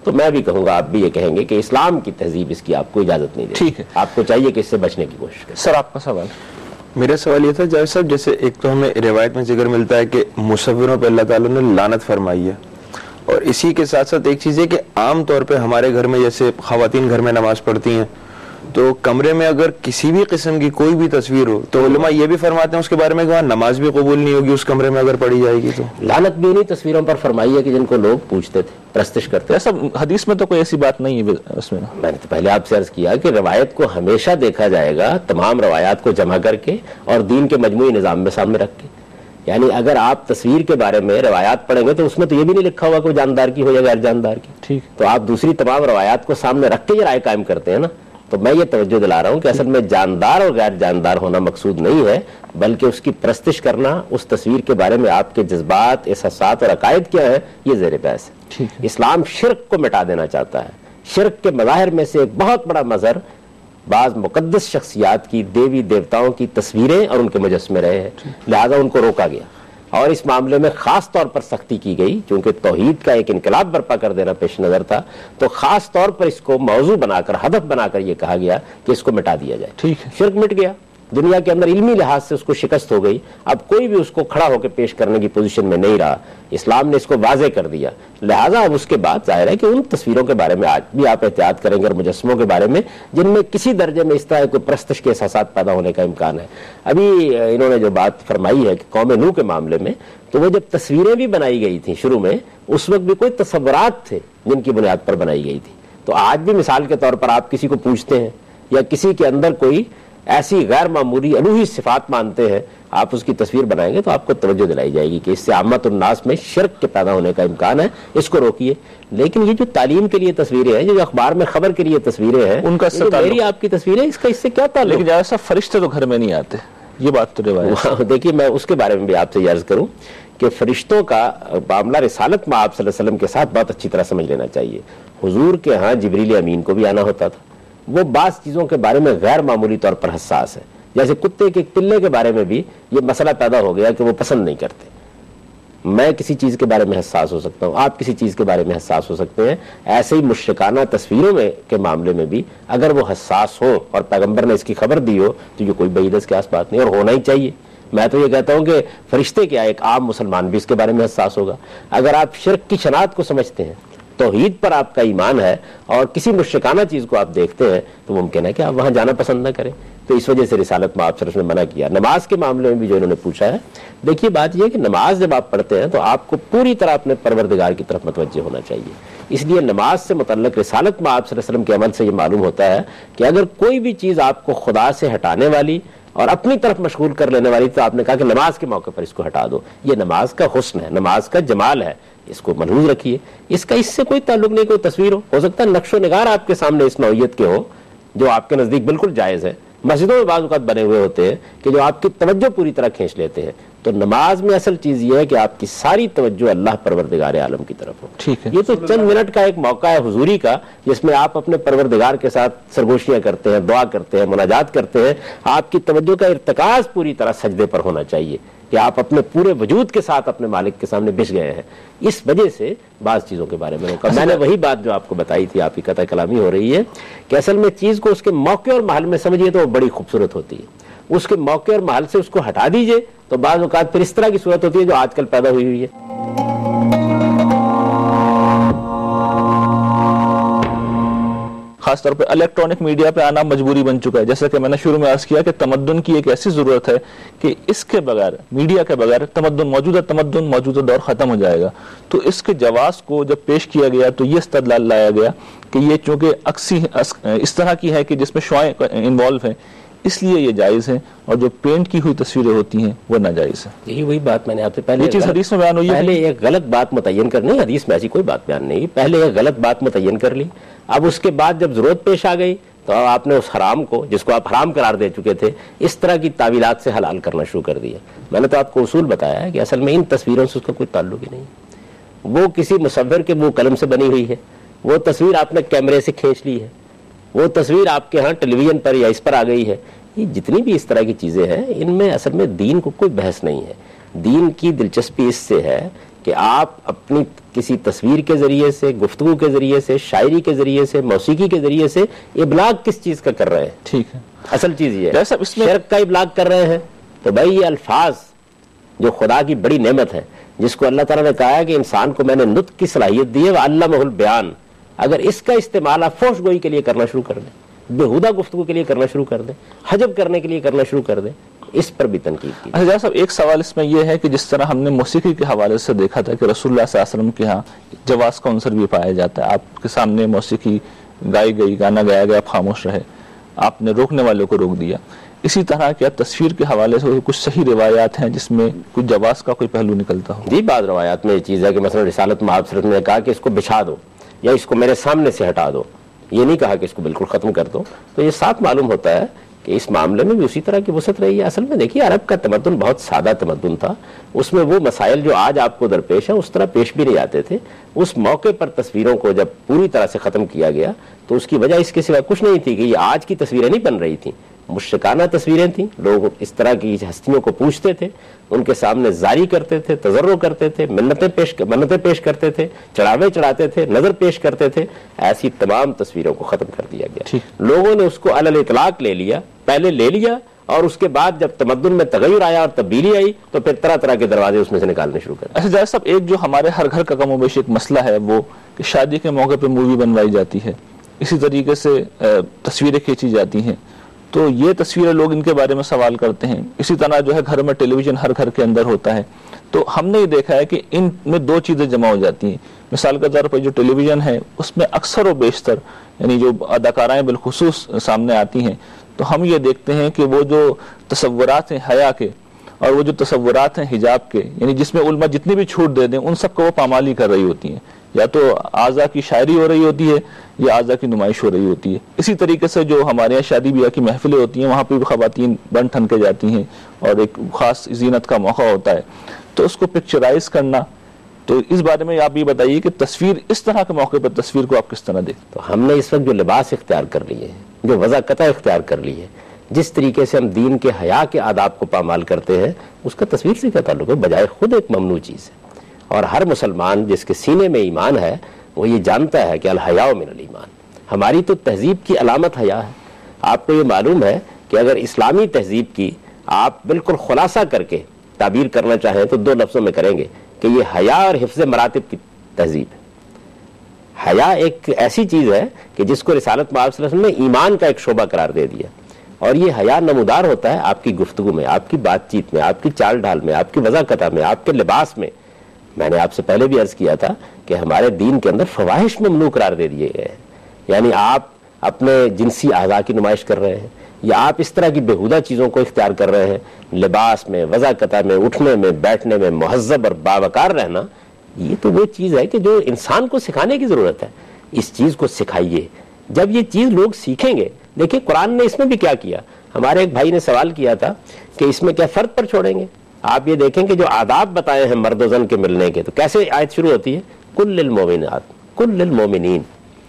تو میں بھی کہوں گا, آپ بھی یہ کہیں گے کہ اسلام کی تہذیب اس کی آپ کو اجازت نہیں دیتی. ٹھیک ہے, آپ کو چاہیے کہ اس سے بچنے کی کوشش کریں. سر آپ کا سوال. میرا سوال یہ تھا جاوید صاحب, جیسے ایک تو ہمیں روایت میں ذکر ملتا ہے کہ مصوروں پہ اللہ تعالیٰ نے لعنت فرمائی ہے, اور اسی کے ساتھ ساتھ ایک چیز ہے کہ عام طور پہ ہمارے گھر میں جیسے خواتین گھر میں نماز پڑھتی ہیں تو کمرے میں اگر کسی بھی قسم کی کوئی بھی تصویر ہو تو علماء یہ بھی فرماتے ہیں اس کے بارے میں کہ وہاں نماز بھی قبول نہیں ہوگی اس کمرے میں اگر پڑھی جائے گی. تو لعنت بھی انہیں تصویروں پر فرمائی ہے کہ جن کو لوگ پوچھتے تھے, پرستش کرتے. ایسا حدیث میں تو کوئی ایسی بات نہیں ہے اس میں. میں نے تو پہلے آپ سے عرض کیا کہ روایت کو ہمیشہ دیکھا جائے گا تمام روایات کو جمع کر کے اور دین کے مجموعی نظام میں سامنے رکھ کے. یعنی اگر آپ تصویر کے بارے میں روایات پڑھیں گے تو اس میں تو یہ بھی نہیں لکھا ہوا کہ وہ جاندار کی ہو یا غیر جاندار کی. ٹھیک, تو آپ دوسری تمام روایات کو سامنے رکھ کے یہ رائے قائم کرتے ہیں نا. تو میں یہ توجہ دلا رہا ہوں کہ اصل میں جاندار اور غیر جاندار ہونا مقصود نہیں ہے, بلکہ اس کی پرستش کرنا, اس تصویر کے بارے میں آپ کے جذبات, احساسات اور عقائد کیا ہے, یہ زیر بحث ہے. اسلام شرک کو مٹا دینا چاہتا ہے. شرک کے مظاہر میں سے ایک بہت بڑا مظہر بعض مقدس شخصیات کی, دیوی دیوتاؤں کی تصویریں اور ان کے مجسمے رہے ہیں, لہذا ان کو روکا گیا اور اس معاملے میں خاص طور پر سختی کی گئی. چونکہ توحید کا ایک انقلاب برپا کر دینا پیش نظر تھا تو خاص طور پر اس کو موضوع بنا کر, ہدف بنا کر یہ کہا گیا کہ اس کو مٹا دیا جائے. ٹھیک ہے, شرک مٹ گیا, دنیا کے اندر علمی لحاظ سے اس کو شکست ہو گئی, اب کوئی بھی اس کو کھڑا ہو کے پیش کرنے کی پوزیشن میں نہیں رہا. اسلام نے اس کو واضح کر دیا, لہٰذا اب اس کے بعد ظاہر ہے کہ ان تصویروں کے بارے میں آج بھی آپ احتیاط کریں گے اور مجسموں کے بارے میں جن میں کسی درجے میں اس طرح کوئی پرستش کے احساسات پیدا ہونے کا امکان ہے. ابھی انہوں نے جو بات فرمائی ہے کہ قوم نوح کے معاملے میں, تو وہ جب تصویریں بھی بنائی گئی تھیں شروع میں, اس وقت بھی کوئی تصورات تھے جن کی بنیاد پر بنائی گئی تھی. تو آج بھی مثال کے طور پر آپ کسی کو پوچھتے ہیں یا کسی کے اندر کوئی ایسی غیر معمولی الوہی صفات مانتے ہیں, آپ اس کی تصویر بنائیں گے تو آپ کو توجہ دلائی جائے گی کہ اس سے عامت الناس میں شرک کے پیدا ہونے کا امکان ہے, اس کو روکیے. لیکن یہ جو تعلیم کے لیے تصویریں ہیں, جو اخبار میں خبر کے لیے تصویریں ہیں, ان کا میری آپ کی تصویریں, اس کا اس سے کیا تعلق؟ لیکن ایسا فرشتے تو گھر میں نہیں آتے, یہ بات تو روایت. دیکھیے میں اس کے بارے میں بھی آپ سے عرض کروں کہ فرشتوں کا معاملہ رسالت میں آپ صلی اللہ علیہ وسلم کے ساتھ بہت اچھی طرح سمجھ لینا چاہیے. حضور کے ہاں جبریل امین کو بھی آنا ہوتا تھا, وہ بعض چیزوں کے بارے میں غیر معمولی طور پر حساس ہے. جیسے کتے کے پلے کے بارے میں بھی یہ مسئلہ پیدا ہو گیا کہ وہ پسند نہیں کرتے. میں کسی چیز کے بارے میں حساس ہو سکتا ہوں, آپ کسی چیز کے بارے میں حساس ہو سکتے ہیں. ایسے ہی مشرکانہ تصویروں میں کے معاملے میں بھی اگر وہ حساس ہو اور پیغمبر نے اس کی خبر دی ہو تو یہ کوئی بعیدت کی آس بات نہیں, اور ہونا ہی چاہیے. میں تو یہ کہتا ہوں کہ فرشتے کیا, ایک عام مسلمان بھی اس کے بارے میں حساس ہوگا. اگر آپ شرک کی شناخت کو سمجھتے ہیں, توحید پر آپ کا ایمان ہے, اور کسی مشرکانہ چیز کو آپ دیکھتے ہیں, تو ممکن ہے کہ آپ وہاں جانا پسند نہ کریں. تو اس وجہ سے رسالت میں آپ نے منع کیا. نماز کے معاملے میں بھی جو انہوں نے پوچھا ہے, دیکھیے بات یہ ہے کہ نماز جب آپ پڑھتے ہیں تو آپ کو پوری طرح اپنے پروردگار کی طرف متوجہ ہونا چاہیے. اس لیے نماز سے متعلق رسالت میں آپ صلی اللہ علیہ وسلم کے عمل سے یہ معلوم ہوتا ہے کہ اگر کوئی بھی چیز آپ کو خدا سے ہٹانے والی اور اپنی طرف مشغول کر لینے والی, تو آپ نے کہا کہ نماز کے موقع پر اس کو ہٹا دو. یہ نماز کا حسن ہے, نماز کا جمال ہے, اس کو ملحوظ رکھیے. اس کا اس سے کوئی تعلق نہیں کوئی تصویر ہو سکتا ہے نقش و نگار آپ کے سامنے اس نوعیت کے ہو جو آپ کے نزدیک بالکل جائز ہے. مسجدوں میں بعض اوقات بنے ہوئے ہوتے ہیں کہ جو آپ کی توجہ پوری طرح کھینچ لیتے ہیں. تو نماز میں اصل چیز یہ ہے کہ آپ کی ساری توجہ اللہ پروردگار عالم کی طرف ہو. ٹھیک ہے, یہ تو چند منٹ کا ایک موقع ہے حضوری کا, جس میں آپ اپنے پروردگار کے ساتھ سرگوشیاں کرتے ہیں, دعا کرتے ہیں, مناجات کرتے ہیں. آپ کی توجہ کا ارتکاز پوری طرح سجدے پر ہونا چاہیے کہ آپ اپنے پورے وجود کے ساتھ اپنے مالک کے سامنے بچ گئے ہیں. اس وجہ سے بعض چیزوں کے بارے میں روکا. میں نے وہی بات جو آپ کو بتائی تھی, آپ کی قطع کلامی ہو رہی ہے کہ اصل میں چیز کو اس کے موقع اور محل میں سمجھیے تو وہ بڑی خوبصورت ہوتی ہے. اس کے موقع اور محل سے اس کو ہٹا دیجئے تو بعض اوقات پھر اس طرح کی صورت ہوتی ہے جو آج کل پیدا ہوئی ہے. خاص طور پہ الیکٹرانک میڈیا پہ آنا مجبوری بن چکا ہے. جیسا کہ میں نے شروع میں عرض کیا کہ تمدن کی ایک ایسی ضرورت ہے کہ اس کے بغیر, میڈیا کے بغیر تمدن موجودہ دور ختم ہو جائے گا. تو اس کے جواز کو جب پیش کیا گیا تو یہ استدلال لایا گیا کہ یہ چونکہ اکسی اس طرح کی ہے کہ جس میں شعاعیں انوالو ہیں, اس لیے یہ جائز ہے, اور جو پینٹ کی ہوئی تصویریں ہوتی ہیں وہ ناجائز ہیں. یہی وہی بات میں نے آپ سے پہلے یہ چیز حدیث میں بیان ہوئی ہے. پہلے ایک غلط بات متعین کرنی, حدیث میں ایسی کوئی بات بیان نہیں, پہلے ایک غلط بات متعین کر لی. اب اس کے بعد جب ضرورت پیش آ گئی تو آپ نے اس حرام کو, جس کو آپ حرام قرار دے چکے تھے, اس طرح کی تعویلات سے حلال کرنا شروع کر دیا. میں نے تو آپ کو اصول بتایا ہے کہ اصل میں ان تصویروں سے اس کا کوئی تعلق ہی نہیں. وہ کسی مصور کے منہ قلم سے بنی ہوئی ہے, وہ تصویر آپ نے کیمرے سے کھینچ لی ہے, وہ تصویر آپ کے ہاں ٹیلی ویژن پر یا اس پر آ گئی ہے. یہ جتنی بھی اس طرح کی چیزیں ہیں ان میں اصل میں دین کو کوئی بحث نہیں ہے. دین کی دلچسپی اس سے ہے کہ کہ آپ اپنی کسی تصویر کے ذریعے سے، گفتگو کے ذریعے سے، شاعری کے ذریعے سے، موسیقی کے ذریعے سے ابلاغ کس چیز کا کر رہے ہیں. ٹھیک ہے، اصل چیز یہ ہے. اس میں شرک کا ابلاغ کر رہے ہیں. تو بھائی یہ الفاظ جو خدا کی بڑی نعمت ہے، جس کو اللہ تعالیٰ نے کہا ہے کہ انسان کو میں نے نطق کی صلاحیت دی ہے، وعلمہ البیان، اگر اس کا استعمال آپ فحش گوئی کے لیے کرنا شروع کر دیں، بےہودہ گفتگو کے لیے کرنا شروع کر دیں، حجب کرنے کے لیے کرنا شروع کر دیں، اس پر بھی تنقید کی. اچھا صاحب، ایک سوال اس میں یہ ہے کہ جس طرح ہم نے موسیقی کے حوالے سے دیکھا تھا کہ رسول اللہ صلی اللہ علیہ وسلم کے ہاں جواز کا عنصر بھی پایا جاتا ہے. آپ کے سامنے موسیقی گائی گئی، گانا گایا گیا، آپ خاموش رہے، آپ نے روکنے والوں کو روک دیا. اسی طرح کیا تصویر کے حوالے سے کچھ صحیح روایات ہیں جس میں کچھ جواز کا کوئی پہلو نکلتا ہو؟ جی، بعض روایات میں یہ چیز ہے کہ مثلا رسالت مآب صلی اللہ علیہ وسلم نے کہا کہ اس کو بچھا دو یا اس کو میرے سامنے سے ہٹا دو، یہ نہیں کہا کہ اس کو بالکل ختم کر دو. تو یہ صاف معلوم ہوتا ہے کہ اس معاملے میں بھی اسی طرح کی وسعت رہی ہے. اصل میں دیکھیے، عرب کا تمدن بہت سادہ تمدن تھا. اس میں وہ مسائل جو آج آپ کو درپیش ہیں اس طرح پیش بھی نہیں آتے تھے. اس موقع پر تصویروں کو جب پوری طرح سے ختم کیا گیا تو اس کی وجہ اس کے سوا کچھ نہیں تھی کہ یہ آج کی تصویریں نہیں بن رہی تھیں، مشرکانہ تصویریں تھیں. لوگ اس طرح کی ہستیوں کو پوچھتے تھے، ان کے سامنے زاری کرتے تھے، تضرع کرتے تھے، منتیں پیش کرتے تھے، چڑھاوے چڑھاتے تھے، نظر پیش کرتے تھے. ایسی تمام تصویروں کو ختم کر دیا گیا. لوگوں نے اس کو علی الاطلاق لے لیا، پہلے لے لیا، اور اس کے بعد جب تمدن میں تغیر آیا اور تبدیلی آئی تو پھر طرح طرح کے دروازے اس میں سے نکالنے شروع کر دیا. اچھا جائز صاحب، ایک جو ہمارے ہر گھر کا کم و بیش ایک مسئلہ ہے وہ کہ شادی کے موقع پہ مووی بنوائی جاتی ہے، اسی طریقے سے تصویریں کھینچی جاتی ہیں. تو یہ تصویریں لوگ ان کے بارے میں سوال کرتے ہیں. اسی طرح جو ہے گھر میں ٹیلی ویژن ہر گھر کے اندر ہوتا ہے. تو ہم نے یہ دیکھا ہے کہ ان میں دو چیزیں جمع ہو جاتی ہیں. مثال کے طور پر جو ٹیلی ویژن ہے اس میں اکثر و بیشتر یعنی جو اداکارائیں بالخصوص سامنے آتی ہیں تو ہم یہ دیکھتے ہیں کہ وہ جو تصورات ہیں حیا کے اور وہ جو تصورات ہیں حجاب کے، یعنی جس میں علماء جتنی بھی چھوٹ دے دیں ان سب کو وہ پامالی کر رہی ہوتی ہیں. یا تو اعضاء کی شاعری ہو رہی ہوتی ہے یا اعضاء کی نمائش ہو رہی ہوتی ہے. اسی طریقے سے جو ہمارے یہاں شادی بیاہ کی محفلیں ہوتی ہیں وہاں پہ بھی خواتین بن ٹھن کے جاتی ہیں اور ایک خاص زینت کا موقع ہوتا ہے. تو اس کو پکچرائز کرنا، تو اس بارے میں آپ یہ بتائیے کہ تصویر اس طرح کے موقع پر تصویر کو آپ کس طرح دیکھتے ہیں؟ تو ہم نے اس وقت جو لباس اختیار کر لیے ہیں، جو وضع قطع اختیار کر لی ہے، جس طریقے سے ہم دین کے حیا کے آداب کو پامال کرتے ہیں، اس کا تصویر سے کیا تعلق ہے؟ بجائے خود ایک ممنوع چیز ہے. اور ہر مسلمان جس کے سینے میں ایمان ہے وہ یہ جانتا ہے کہ الحیاء من الایمان. ہماری تو تہذیب کی علامت حیا ہے. آپ کو یہ معلوم ہے کہ اگر اسلامی تہذیب کی آپ بالکل خلاصہ کر کے تعبیر کرنا چاہیں تو دو لفظوں میں کریں گے کہ یہ حیا اور حفظ مراتب کی تہذیب ہے. حیا ایک ایسی چیز ہے کہ جس کو رسالت مآب صلی اللہ علیہ وسلم نے ایمان کا ایک شعبہ قرار دے دیا. اور یہ حیا نمودار ہوتا ہے آپ کی گفتگو میں، آپ کی بات چیت میں، آپ کی چال ڈھال میں، آپ کی وضع قطع میں، آپ کے لباس میں. میں نے آپ سے پہلے بھی عرض کیا تھا کہ ہمارے دین کے اندر فواحش ممنوع قرار دے دیے گئے ہیں. یعنی آپ اپنے جنسی اعضاء کی نمائش کر رہے ہیں یا آپ اس طرح کی بےہودہ چیزوں کو اختیار کر رہے ہیں، لباس میں، وضع قطع میں، اٹھنے میں، بیٹھنے میں مہذب اور باوقار رہنا، یہ تو وہ چیز ہے کہ جو انسان کو سکھانے کی ضرورت ہے. اس چیز کو سکھائیے. جب یہ چیز لوگ سیکھیں گے، دیکھیں قرآن نے اس میں بھی کیا کیا. ہمارے ایک بھائی نے سوال کیا تھا کہ اس میں کیا فرد پر چھوڑیں گے. آپ یہ دیکھیں کہ جو آداب بتائے ہیں مرد و زن کے ملنے کے، تو کیسے آیت شروع ہوتی ہے؟ کل للمؤمنات کل للمؤمنین.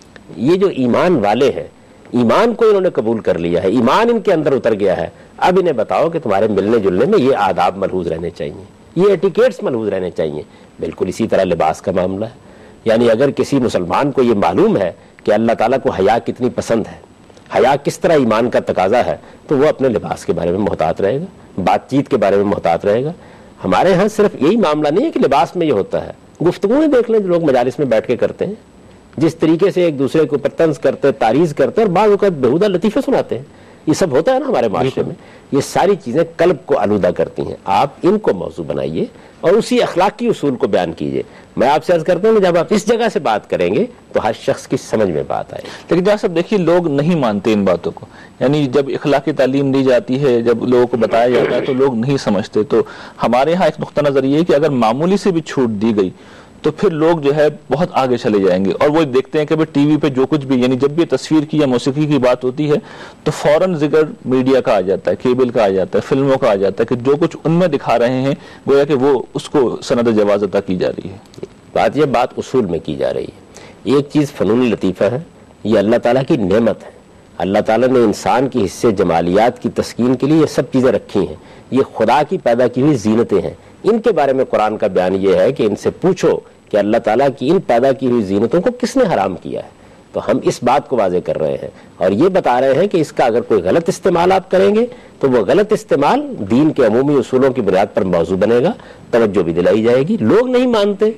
یہ جو ایمان والے ہیں، ایمان کو انہوں نے قبول کر لیا ہے، ایمان ان کے اندر اتر گیا ہے. اب انہیں بتاؤ کہ تمہارے ملنے جلنے میں یہ آداب ملحوظ رہنے چاہیے، یہ ایٹیکیٹس ملحوظ رہنے چاہیے. بالکل اسی طرح لباس کا معاملہ ہے. یعنی اگر کسی مسلمان کو یہ معلوم ہے کہ اللہ تعالیٰ کو حیا کتنی پسند ہے، حیا کس طرح ایمان کا تقاضا ہے، تو وہ اپنے لباس کے بارے میں محتاط رہے گا، بات چیت کے بارے میں محتاط رہے گا. ہمارے ہاں صرف یہی معاملہ نہیں ہے کہ لباس میں یہ ہوتا ہے، گفتگو میں دیکھ لیں جو لوگ مجالس میں بیٹھ کے کرتے ہیں، جس طریقے سے ایک دوسرے کے اوپر طنز کرتے، تعریض کرتے اور بعض اوقات بےہودہ لطیفے سناتے ہیں. یہ سب ہوتا ہے نا ہمارے معاشرے میں. یہ ساری چیزیں قلب کو آلودہ کرتی ہیں. آپ ان کو موضوع بنائیے اور اسی اخلاقی اصول کو بیان کیجیے. میں آپ سے عرض کرتا ہوں کہ جب آپ اس جگہ سے بات کریں گے تو ہر شخص کی سمجھ میں بات آئے. لیکن جہاں صاحب دیکھیے لوگ نہیں مانتے ان باتوں کو. یعنی جب اخلاقی تعلیم دی جاتی ہے، جب لوگوں کو بتایا جاتا ہے تو لوگ نہیں سمجھتے. تو ہمارے ہاں ایک نقطہ نظر یہ ہے کہ اگر معمولی سے بھی چھوٹ دی گئی تو پھر لوگ جو ہے بہت آگے چلے جائیں گے اور وہ دیکھتے ہیں کہ ٹی وی پہ جو کچھ بھی، یعنی جب بھی تصویر کی یا موسیقی کی بات ہوتی ہے تو فوراً ذکر میڈیا کا آ جاتا ہے، کیبل کا آ جاتا ہے، فلموں کا آ جاتا ہے کہ جو کچھ ان میں دکھا رہے ہیں گویا کہ وہ اس کو سند جواز عطا کی جا رہی ہے. یہ بات اصول میں کی جا رہی ہے. ایک چیز فنون لطیفہ ہے، یہ اللہ تعالیٰ کی نعمت ہے. اللہ تعالیٰ نے انسان کی حصے جمالیات کی تسکین کے لیے یہ سب چیزیں رکھی ہیں. یہ خدا کی پیدا کی ہوئی زینتیں ہیں. ان کے بارے میں قرآن کا بیان یہ ہے کہ ان سے پوچھو کہ اللہ تعالیٰ کی ان پیدا کی ہوئی زینتوں کو کس نے حرام کیا ہے. تو ہم اس بات کو واضح کر رہے ہیں اور یہ بتا رہے ہیں کہ اس کا اگر کوئی غلط استعمال آپ کریں گے تو وہ غلط استعمال دین کے عمومی اصولوں کی بنیاد پر موضوع بنے گا, توجہ بھی دلائی جائے گی, لوگ نہیں مانتے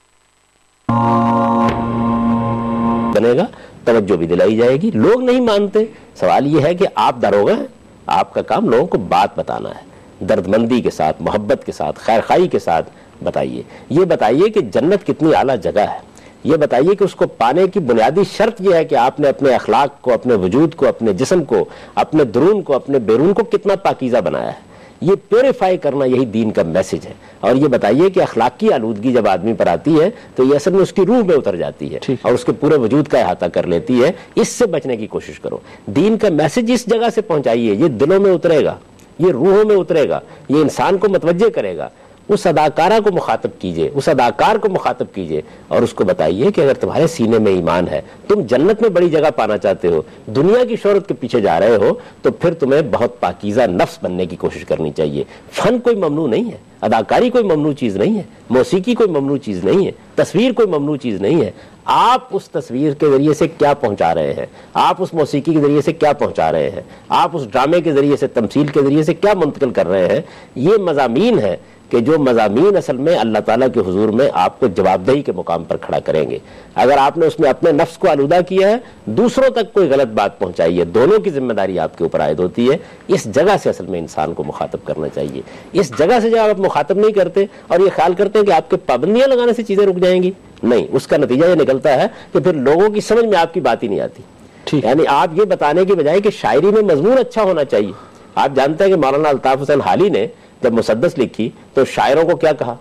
بنے گا, توجہ بھی دلائی جائے گی, لوگ نہیں مانتے. سوال یہ ہے کہ آپ داروغہ ہیں, آپ کا کام لوگوں کو بات بتانا ہے, درد مندی کے ساتھ, محبت کے ساتھ, خیر خواہی کے ساتھ بتائیے. یہ بتائیے کہ جنت کتنی اعلیٰ جگہ ہے, یہ بتائیے کہ اس کو پانے کی بنیادی شرط یہ ہے کہ آپ نے اپنے اخلاق کو, اپنے وجود کو, اپنے جسم کو, اپنے درون کو, اپنے بیرون کو کتنا پاکیزہ بنایا ہے. یہ پیوریفائی کرنا یہی دین کا میسج ہے. اور یہ بتائیے کہ اخلاقی آلودگی جب آدمی پر آتی ہے تو یہ اصل میں اس کی روح میں اتر جاتی ہے اور اس کے پورے وجود کا احاطہ کر لیتی ہے. اس سے بچنے کی کوشش کرو. دین کا میسج اس جگہ سے پہنچائیے, یہ دلوں میں اترے گا, یہ روحوں میں اترے گا, یہ انسان کو متوجہ کرے گا. اس اداکارہ کو مخاطب کیجئے, اس اداکار کو مخاطب کیجئے اور اس کو بتائیے کہ اگر تمہارے سینے میں ایمان ہے, تم جنت میں بڑی جگہ پانا چاہتے ہو, دنیا کی شہرت کے پیچھے جا رہے ہو, تو پھر تمہیں بہت پاکیزہ نفس بننے کی کوشش کرنی چاہیے. فن کوئی ممنوع نہیں ہے, اداکاری کوئی ممنوع چیز نہیں ہے, موسیقی کوئی ممنوع چیز نہیں ہے, تصویر کوئی ممنوع چیز نہیں ہے. آپ اس تصویر کے ذریعے سے کیا پہنچا رہے ہیں, آپ اس موسیقی کے ذریعے سے کیا پہنچا رہے ہیں, آپ اس ڈرامے کے ذریعے سے, تمثیل کے ذریعے سے کیا منتقل کر رہے ہیں. یہ مضامین ہیں کہ جو مضامین اصل میں اللہ تعالیٰ کے حضور میں آپ کو جواب دہی کے مقام پر کھڑا کریں گے. اگر آپ نے اس میں اپنے نفس کو آلودہ کیا ہے, دوسروں تک کوئی غلط بات پہنچائی ہے, دونوں کی ذمہ داری آپ کے اوپر عائد ہوتی ہے. اس جگہ سے اصل میں انسان کو مخاطب کرنا چاہیے. اس جگہ سے جب آپ مخاطب نہیں کرتے اور یہ خیال کرتے ہیں کہ آپ کے پابندیاں لگانے سے چیزیں رک جائیں گی, نہیں, اس کا نتیجہ یہ نکلتا ہے کہ پھر لوگوں کی سمجھ میں آپ کی بات ہی نہیں آتی. یعنی آپ یہ بتانے کی بجائے کہ شاعری میں مضمون اچھا ہونا چاہیے. آپ جانتے ہیں کہ مولانا الطاف حسین حالی نے جب مسدس لکھی تو شاعروں کو کیا کہا؟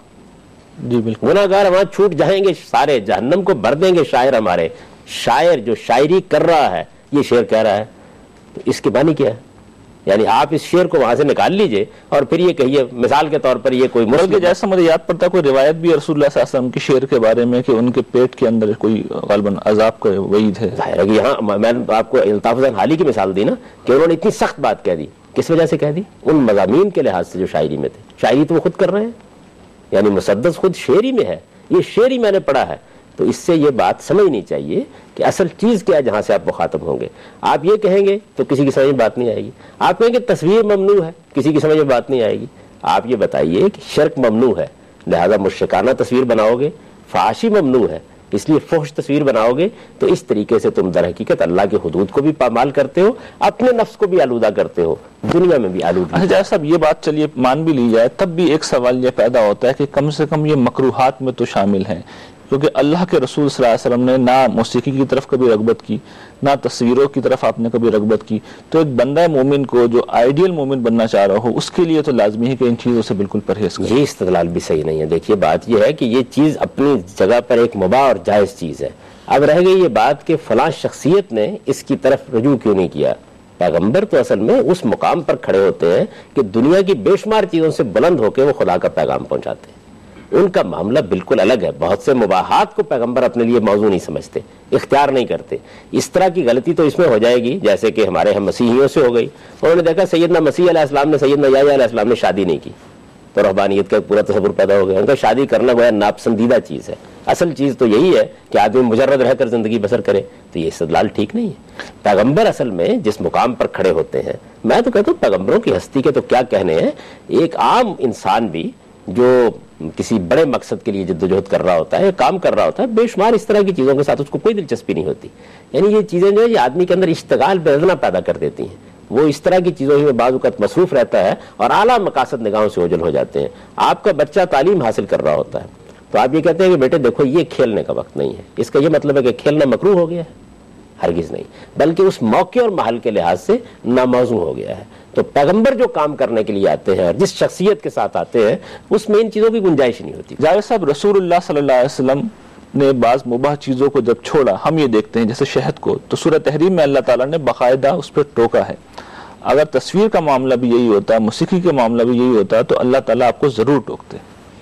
جی بالکل, گناہگار وہاں چھوٹ جائیں گے سارے, جہنم کو بھر دیں گے شاعر ہمارے. شاعر جو شاعری کر رہا ہے یہ شعر کہہ رہا ہے, تو اس کے معنی کیا ہے؟ یعنی آپ اس شعر کو وہاں سے نکال لیجئے اور پھر یہ کہیے مثال کے طور پر یہ کوئی بلکہ جیسا مجھے یاد پڑتا کوئی روایت بھی رسول اللہ صلی اللہ علیہ وسلم کی شعر کے بارے میں کہ ان کے پیٹ کے اندر کوئی غالباً عذاب کا وعید ہے. ظاہر ہے کہ یہاں میں نے آپ کو الطاف حسین حالی کی مثال دی نا کہ انہوں نے اتنی سخت بات کہہ دی. کس وجہ سے کہہ دی؟ ان مضامین کے لحاظ سے جو شاعری میں تھے. شاعری تو وہ خود کر رہے ہیں, یعنی مسدس خود شعری میں ہے, یہ شعری میں نے پڑھا ہے. تو اس سے یہ بات سمجھنی چاہیے کہ اصل چیز کیا ہے جہاں سے آپ مخاطب ہوں گے. آپ یہ کہیں گے تو کسی کی سمجھ میں بات نہیں آئے گی. آپ کہیں گے تصویر ممنوع ہے, کسی کی سمجھ میں بات نہیں آئے گی. آپ یہ بتائیے کہ شرک ممنوع ہے, لہذا مشرکانہ تصویر بناؤ گے. فحاشی ممنوع ہے, اس لیے فحش تصویر بناؤ گے. تو اس طریقے سے تم در حقیقت اللہ کے حدود کو بھی پامال کرتے ہو, اپنے نفس کو بھی آلودہ کرتے ہو, دنیا میں بھی آلودہ. اچھا صاحب, یہ بات چلیے مان بھی لی جائے, تب بھی ایک سوال یہ پیدا ہوتا ہے کہ کم سے کم یہ مکروہات میں تو شامل ہیں, کیونکہ اللہ کے رسول صلی اللہ علیہ وسلم نے نہ موسیقی کی طرف کبھی رغبت کی, نہ تصویروں کی طرف آپ نے کبھی رغبت کی. تو ایک بندہ مومن کو جو آئیڈیل مومن بننا چاہ رہا ہو, اس کے لیے تو لازمی ہے کہ ان چیزوں سے بالکل پرہیز کرے. یہ استدلال بھی صحیح نہیں ہے. دیکھیے بات یہ ہے کہ یہ چیز اپنی جگہ پر ایک مباح اور جائز چیز ہے. اب رہ گئی یہ بات کہ فلاں شخصیت نے اس کی طرف رجوع کیوں نہیں کیا. پیغمبر تو اصل میں اس مقام پر کھڑے ہوتے ہیں کہ دنیا کی بے شمار چیزوں سے بلند ہو کے وہ خدا کا پیغام پہنچاتے ہیں. ان کا معاملہ بالکل الگ ہے. بہت سے مباحات کو پیغمبر اپنے لیے موضوع نہیں سمجھتے, اختیار نہیں کرتے. اس طرح کی غلطی تو اس میں ہو جائے گی جیسے کہ ہمارے ہم مسیحیوں سے ہو گئی. انہوں نے دیکھا سیدنا مسیح علیہ السلام نے, سیدنا یحییٰ علیہ السلام نے شادی نہیں کی, تو رہبانیت کا ایک پورا تصور پیدا ہو گیا. ان کا شادی کرنا گویا ناپسندیدہ چیز ہے. اصل چیز تو یہی ہے کہ آدمی مجرد رہ کر زندگی بسر کرے. تو یہ استدلال ٹھیک نہیں ہے. پیغمبر اصل میں جس مقام پر کھڑے ہوتے ہیں, میں تو کہتا ہوں پیغمبروں کی ہستی کے تو کیا کہنے ہیں. ایک عام انسان بھی جو کسی بڑے مقصد کے لیے جدوجہد کر رہا ہوتا ہے, کام کر رہا ہوتا ہے, بے شمار اس طرح کی چیزوں کے ساتھ اس کو کوئی دلچسپی نہیں ہوتی. یعنی یہ چیزیں جو ہے یہ آدمی کے اندر اشتغال بے ادنا پیدا کر دیتی ہیں. وہ اس طرح کی چیزوں ہی میں بعض اوقات مصروف رہتا ہے اور اعلیٰ مقاصد نگاہوں سے اوجھل ہو جاتے ہیں. آپ کا بچہ تعلیم حاصل کر رہا ہوتا ہے تو آپ یہ کہتے ہیں کہ بیٹے دیکھو یہ کھیلنے کا وقت نہیں ہے. اس کا یہ مطلب ہے کہ کھیلنا مکروہ ہو گیا ہے؟ ہرگز نہیں, بلکہ اس موقع اور محل کے لحاظ سے ناموزوں ہو گیا ہے. تو پیغمبر جو کام کرنے کے لیے آتے ہیں اور جس شخصیت کے ساتھ آتے ہیں اس میں ان چیزوں کی گنجائش نہیں ہوتی. جاوید صاحب, رسول اللہ صلی اللہ علیہ وسلم نے بعض مباح چیزوں کو جب چھوڑا, ہم یہ دیکھتے ہیں جیسے شہد کو, تو سورہ تحریم میں اللہ تعالیٰ نے باقاعدہ اس پہ ٹوکا ہے. اگر تصویر کا معاملہ بھی یہی ہوتا, موسیقی کا معاملہ بھی یہی ہوتا, تو اللہ تعالیٰ آپ کو ضرور ٹوکتے.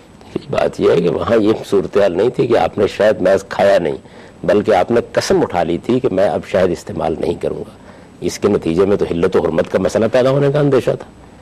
بات یہ ہے کہ وہاں یہ صورتحال نہیں تھی کہ آپ نے شاید محض کھایا نہیں, بلکہ آپ نے قسم اٹھا لی تھی کہ میں اب شاید استعمال نہیں کروں گا. اس کے نتیجے میں تو حلت و حرمت کا مسئلہ پیدا ہونے کا اندیشہ تھا.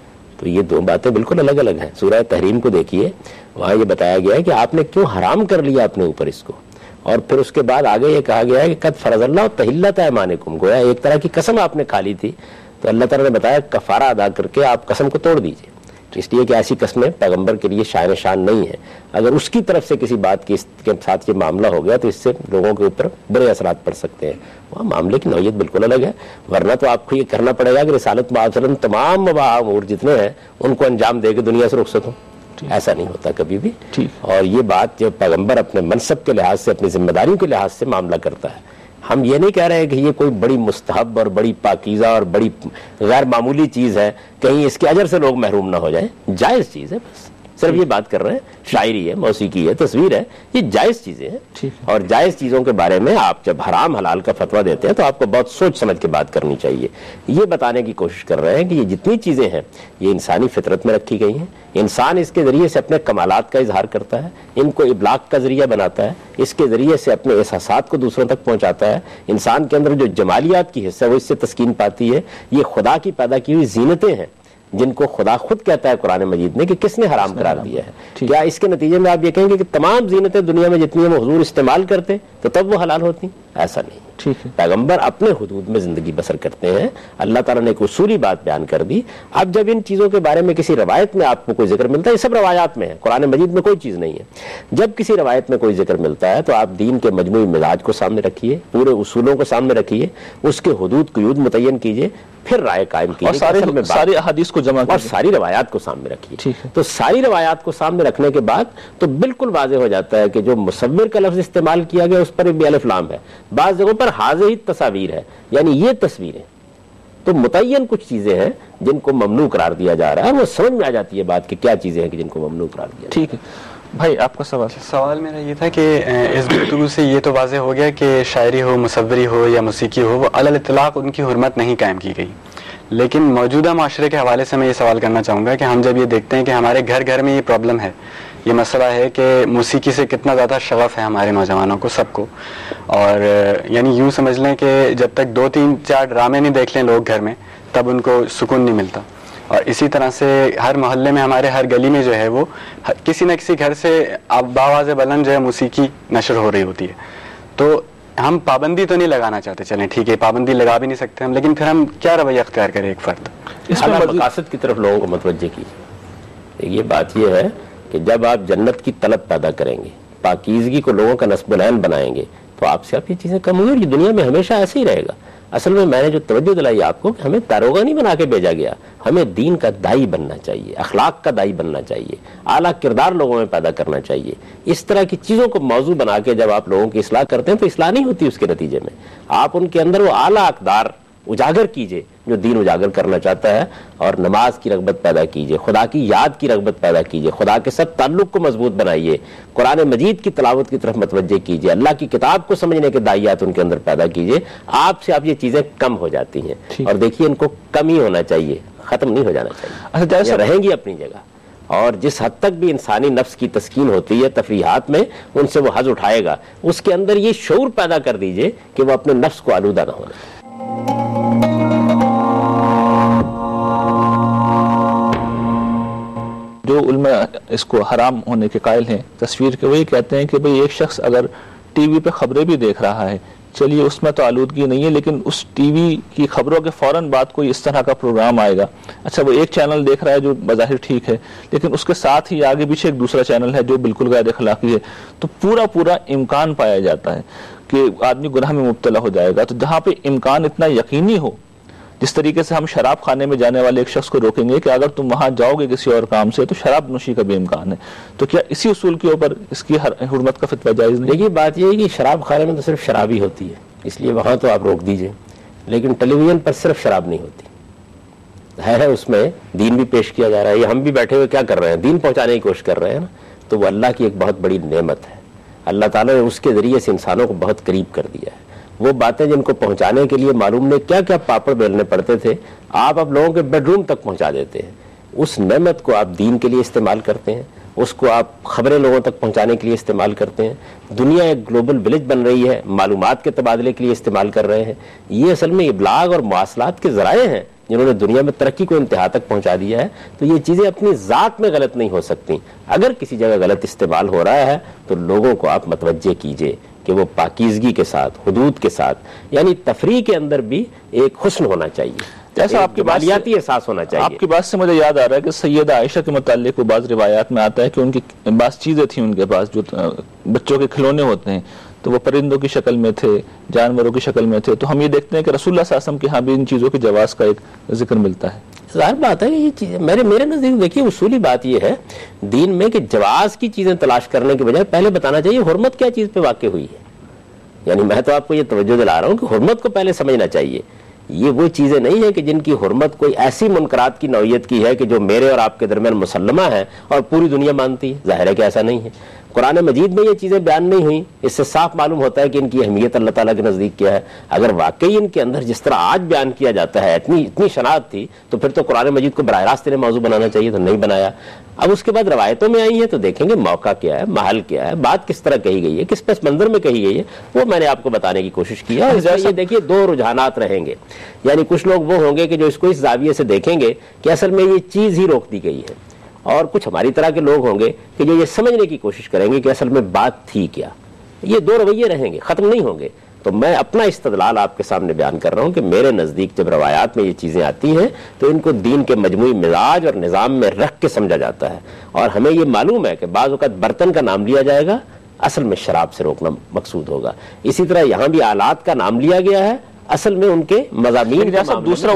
تو یہ دو باتیں بالکل الگ الگ ہیں. سورہ تحریم کو دیکھیے, وہاں یہ بتایا گیا ہے کہ آپ نے کیوں حرام کر لیا اپنے اوپر اس کو, اور پھر اس کے بعد آگے یہ کہا گیا ہے کہ قد فرض اللہ تحلۃ ایمانکم, گویا ایک طرح کی قسم آپ نے کھا لی تھی, تو اللہ تعالیٰ نے بتایا کفارہ ادا کر کے آپ قسم کو توڑ دیجئے, اس لیے کہ ایسی قسمیں پیغمبر کے لیے شان نہیں ہے. اگر اس کی طرف سے کسی بات کے ساتھ یہ معاملہ ہو گیا تو اس سے لوگوں کے اوپر برے اثرات پڑ سکتے ہیں. وہاں معاملے کی نوعیت بالکل الگ ہے, ورنہ تو آپ کو یہ کرنا پڑے گا کہ رسالت معاصرن تمام مباح امور جتنے ہیں ان کو انجام دے کے دنیا سے رخصت ہوں. ایسا نہیں ہوتا کبھی بھی. اور یہ بات جب پیغمبر اپنے منصب کے لحاظ سے, اپنی ذمہ داریوں کے لحاظ سے معاملہ کرتا ہے, ہم یہ نہیں کہہ رہے ہیں کہ یہ کوئی بڑی مستحب اور بڑی پاکیزہ اور بڑی غیر معمولی چیز ہے, کہیں اس کے اجر سے لوگ محروم نہ ہو جائیں. جائز چیز ہے, بس صرف یہ بات کر رہے ہیں. شاعری ہے, موسیقی ہے, تصویر ہے, یہ جائز چیزیں ہیں. اور جائز چیزوں کے بارے میں آپ جب حرام حلال کا فتویٰ دیتے ہیں تو آپ کو بہت سوچ سمجھ کے بات کرنی چاہیے. یہ بتانے کی کوشش کر رہے ہیں کہ یہ جتنی چیزیں ہیں یہ انسانی فطرت میں رکھی گئی ہیں, انسان اس کے ذریعے سے اپنے کمالات کا اظہار کرتا ہے, ان کو ابلاغ کا ذریعہ بناتا ہے, اس کے ذریعے سے اپنے احساسات کو دوسروں تک پہنچاتا ہے. انسان کے اندر جو جمالیات کی حصہ ہے وہ اس سے تسکین پاتی ہے. یہ خدا کی پیدا کی ہوئی زینتیں ہیں جن کو خدا خود کہتا ہے قرآن مجید میں کہ کس نے حرام قرار دیا ہے. کیا اس کے نتیجے میں آپ یہ کہیں گے کہ تمام زینتیں دنیا میں جتنی ہیں وہ حضور استعمال کرتے تو تب وہ حلال ہوتی؟ ایسا نہیں. پیغمبر اپنے حدود میں زندگی بسر کرتے ہیں. اللہ تعالیٰ نے ایک اصولی بات بیان کر دی. اب جب ان چیزوں کے بارے میں کسی روایت میں آپ کو کوئی ذکر ملتا ہے, یہ سب روایات میں ہے, قرآن مجید میں کوئی چیز نہیں ہے, جب کسی روایت میں کوئی ذکر ملتا ہے تو آپ دین کے مجموعی مزاج کو سامنے رکھیے, پورے اصولوں کو سامنے رکھیے, اس کے حدود قیود متعین کیجیے, پھر رائے قائم کیجیے, ساری احادیث کو جمع اور ساری روایات کو سامنے رکھیے. تو ساری روایات کو سامنے رکھنے کے بعد تو بالکل واضح ہو جاتا ہے کہ جو مصور کا لفظ استعمال کیا گیا اس پر بھی الف لام ہے, بعض جگہوں پر حاضر تصاویر ہے, یعنی یہ تصویریں. تو متعین کچھ چیزیں ہیں جن کو ممنوع قرار دیا جا رہا ہے, وہ سمجھ میں آ جاتی ہے بات کہ کیا چیزیں ہیں کہ جن کو ممنوع قرار دیا. ٹھیک ہے بھائی, آپ کا سوال میرا یہ تھا کہ اس گفتگو سے یہ تو واضح ہو گیا کہ شاعری ہو, مصوری ہو یا موسیقی ہو, وہ علی الاطلاق ان کی حرمت نہیں قائم کی گئی. لیکن موجودہ معاشرے کے حوالے سے میں یہ سوال کرنا چاہوں گا کہ ہم جب یہ دیکھتے ہیں کہ ہمارے گھر گھر میں یہ پرابلم ہے, یہ مسئلہ ہے کہ موسیقی سے کتنا زیادہ شغف ہے ہمارے نوجوانوں کو, سب کو, اور یعنی یوں سمجھ لیں کہ جب تک 2-3-4 ڈرامے نہیں دیکھ لیں لوگ گھر میں تب ان کو سکون نہیں ملتا. اور اسی طرح سے ہر محلے میں, ہمارے ہر گلی میں جو ہے وہ کسی نہ کسی گھر سے بآواز بلند جو ہے موسیقی نشر ہو رہی ہوتی ہے. تو ہم پابندی تو نہیں لگانا چاہتے, چلیں ٹھیک ہے پابندی لگا بھی نہیں سکتے ہم, لیکن پھر ہم کیا رویہ اختیار کریں ایک فرد اس میں مقاصد کی طرف لوگوں کو متوجہ کیجیے. یہ بات یہ ہے کہ جب آپ جنت کی طلب پیدا کریں گے, پاکیزگی کو لوگوں کا نصب العین بنائیں گے, تو آپ سے آپ یہ چیزیں کم ہوئی, اور یہ دنیا میں ہمیشہ ایسے ہی رہے گا. اصل میں نے جو توجہ دلائی آپ کو کہ ہمیں داروغہ نہیں بنا کے بھیجا گیا, ہمیں دین کا دائی بننا چاہیے, اخلاق کا دائی بننا چاہیے, اعلیٰ کردار لوگوں میں پیدا کرنا چاہیے. اس طرح کی چیزوں کو موضوع بنا کے جب آپ لوگوں کی اصلاح کرتے ہیں تو اصلاح نہیں ہوتی. اس کے نتیجے میں آپ ان کے اندر وہ اعلیٰ اقدار اجاگر کیجئے جو دین اجاگر کرنا چاہتا ہے, اور نماز کی رغبت پیدا کیجئے, خدا کی یاد کی رغبت پیدا کیجئے, خدا کے ساتھ تعلق کو مضبوط بنائیے, قرآن مجید کی تلاوت کی طرف متوجہ کیجئے, اللہ کی کتاب کو سمجھنے کے دائیات ان کے اندر پیدا کیجئے. آپ سے آپ یہ چیزیں کم ہو جاتی ہیں, اور دیکھیے ان کو کم ہی ہونا چاہیے, ختم نہیں ہو جانا چاہیے. یہ رہیں گی اپنی جگہ, اور جس حد تک بھی انسانی نفس کی تسکین ہوتی ہے تفریحات میں, ان سے وہ حظ اٹھائے گا. اس کے اندر یہ شعور پیدا کر دیجئے کہ وہ اپنے نفس کو آلودہ نہ ہونا. جو علماء اس کو حرام ہونے کے قائل ہیں تصویر کے, وہی کہتے ہیں کہ بھئی ایک شخص اگر ٹی وی پہ خبریں بھی دیکھ رہا ہے, چلیے اس میں تو آلودگی نہیں ہے, لیکن اس ٹی وی کی خبروں کے فوراً بعد کوئی اس طرح کا پروگرام آئے گا. اچھا وہ ایک چینل دیکھ رہا ہے جو بظاہر ٹھیک ہے, لیکن اس کے ساتھ ہی آگے پیچھے ایک دوسرا چینل ہے جو بالکل غیر اخلاقی ہے, تو پورا امکان پایا جاتا ہے کہ آدمی گناہ میں مبتلا ہو جائے گا. تو جہاں پہ امکان اتنا یقینی ہو, جس طریقے سے ہم شراب خانے میں جانے والے ایک شخص کو روکیں گے کہ اگر تم وہاں جاؤ گے کسی اور کام سے تو شراب نوشی کا بھی امکان ہے, تو کیا اسی اصول کے اوپر اس کی حرمت کا فتویٰ جائز نہیں؟ دیکھیے بات یہ ہے کہ شراب خانے میں تو صرف شراب ہی ہوتی ہے, اس لیے وہاں تو آپ روک دیجئے, لیکن ٹیلی ویژن پر صرف شراب نہیں ہوتی ہے, اس میں دین بھی پیش کیا جا رہا ہے. یہ ہم بھی بیٹھے ہوئے کیا کر رہے ہیں, دین پہنچانے کی کوشش کر رہے ہیں نا, تو وہ اللہ کی ایک بہت بڑی نعمت ہے. اللہ تعالیٰ نے اس کے ذریعے سے انسانوں کو بہت قریب کر دیا ہے. وہ باتیں جن کو پہنچانے کے لیے معلوم نہیں کیا کیا پاپڑ بیلنے پڑتے تھے, آپ اب لوگوں کے بیڈ روم تک پہنچا دیتے ہیں. اس نعمت کو آپ دین کے لیے استعمال کرتے ہیں, اس کو آپ خبریں لوگوں تک پہنچانے کے لیے استعمال کرتے ہیں. دنیا ایک گلوبل ولیج بن رہی ہے, معلومات کے تبادلے کے لیے استعمال کر رہے ہیں. یہ اصل میں ابلاغ اور مواصلات کے ذرائع ہیں جنہوں نے دنیا میں ترقی کو انتہا تک پہنچا دیا ہے، تو یہ چیزیں اپنی ذات میں غلط نہیں ہو سکتی. اگر کسی جگہ غلط استعمال ہو رہا ہے تو لوگوں کو آپ متوجہ کیجئے کہ وہ پاکیزگی کے ساتھ، حدود کے ساتھ، یعنی تفریح کے اندر بھی ایک حسن ہونا چاہیے، جیسا آپ کی مالیاتی احساس ہونا چاہیے. آپ کی بات سے مجھے یاد آ رہا ہے کہ سیدہ عائشہ کے متعلق وہ بعض روایات میں آتا ہے کہ ان کی بعض چیزیں تھیں ان کے پاس جو بچوں کے کھلونے ہوتے ہیں، تو وہ پرندوں کی شکل میں تھے، جانوروں کی شکل میں تھے. تو ہم یہ دیکھتے ہیں کہ رسول اللہ صلی اللہ علیہ وسلم کے ہاں بھی ان چیزوں کے جواز کا ایک ذکر ملتا ہے. ظاہر بات ہے کہ یہ چیز میرے نزدیک دیکھیے اصولی بات یہ ہے دین میں کہ جواز کی چیزیں تلاش کرنے کے بجائے پہلے بتانا چاہیے حرمت کیا چیز پہ واقع ہوئی ہے. یعنی میں تو آپ کو یہ توجہ دلا رہا ہوں کہ حرمت کو پہلے سمجھنا چاہیے. یہ وہ چیزیں نہیں ہیں کہ جن کی حرمت کوئی ایسی منکرات کی نوعیت کی ہے کہ جو میرے اور آپ کے درمیان مسلمہ ہے اور پوری دنیا مانتی ہے. ظاہر ہے کہ ایسا نہیں ہے. قرآن مجید میں یہ چیزیں بیان نہیں ہوئیں، اس سے صاف معلوم ہوتا ہے کہ ان کی اہمیت اللہ تعالیٰ کے نزدیک کیا ہے. اگر واقعی ان کے اندر جس طرح آج بیان کیا جاتا ہے اتنی شناعت تھی تو پھر تو قرآن مجید کو براہ راست موضوع بنانا چاہیے، تو نہیں بنایا. اب اس کے بعد روایتوں میں آئی ہیں تو دیکھیں گے موقع کیا ہے، محل کیا ہے، بات کس طرح کہی گئی ہے، کس پس منظر میں کہی گئی ہے، وہ میں نے آپ کو بتانے کی کوشش کی ہے. اور یہ دیکھیے دو رجحانات رہیں گے. یعنی کچھ لوگ وہ ہوں گے کہ جو اس کو اس زاویے سے دیکھیں گے کہ اصل میں یہ چیز ہی روک دی گئی ہے، اور کچھ ہماری طرح کے لوگ ہوں گے کہ جو یہ سمجھنے کی کوشش کریں گے کہ اصل میں بات تھی کیا. یہ دو رویے رہیں گے، ختم نہیں ہوں گے. تو میں اپنا استدلال آپ کے سامنے بیان کر رہا ہوں کہ میرے نزدیک جب روایات میں یہ چیزیں آتی ہیں تو ان کو دین کے مجموعی مزاج اور نظام میں رکھ کے سمجھا جاتا ہے. اور ہمیں یہ معلوم ہے کہ بعض اوقات برتن کا نام لیا جائے گا، اصل میں شراب سے روکنا مقصود ہوگا. اسی طرح یہاں بھی آلات کا نام لیا گیا ہے، اصل میں ان کے مضامین. دوسرا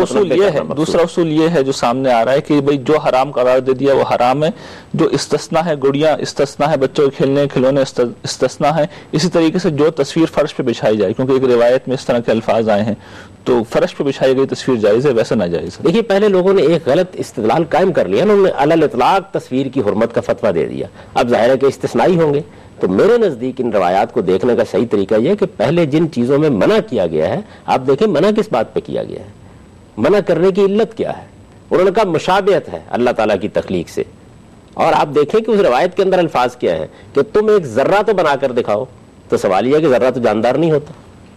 اصول یہ ہے جو سامنے آ رہا ہے کہ بھئی جو حرام قرار دے دیا وہ حرام ہے، جو استثناء ہے گڑیاں استثناء ہے، بچوں کے کھیلنے کھلونے استثناء ہے. اسی طریقے سے جو تصویر فرش پہ بچھائی جائے، کیونکہ ایک روایت میں اس طرح کے الفاظ آئے ہیں، تو فرش پہ بچھائی گئی تصویر جائز ہے، ویسا ناجائز ہے. دیکھیے پہلے لوگوں نے ایک غلط استدلال قائم کر لیا، انہوں نے علی الاطلاق تصویر کی حرمت کا فتویٰ دے دیا. اب ظاہر ہے کہ استثنائی ہوں گے. تو میرے نزدیک ان روایات کو دیکھنے کا صحیح طریقہ یہ ہے کہ پہلے جن چیزوں میں منع کیا گیا ہے، آپ دیکھیں منع کس بات پہ کیا گیا ہے، منع کرنے کی علت کیا ہے. انہوں نے کہا مشابہت ہے اللہ تعالیٰ کی تخلیق سے. اور آپ دیکھیں کہ اس روایت کے اندر الفاظ کیا ہیں کہ تم ایک ذرہ تو بنا کر دکھاؤ. تو سوال یہ ہے کہ ذرہ تو جاندار نہیں ہوتا،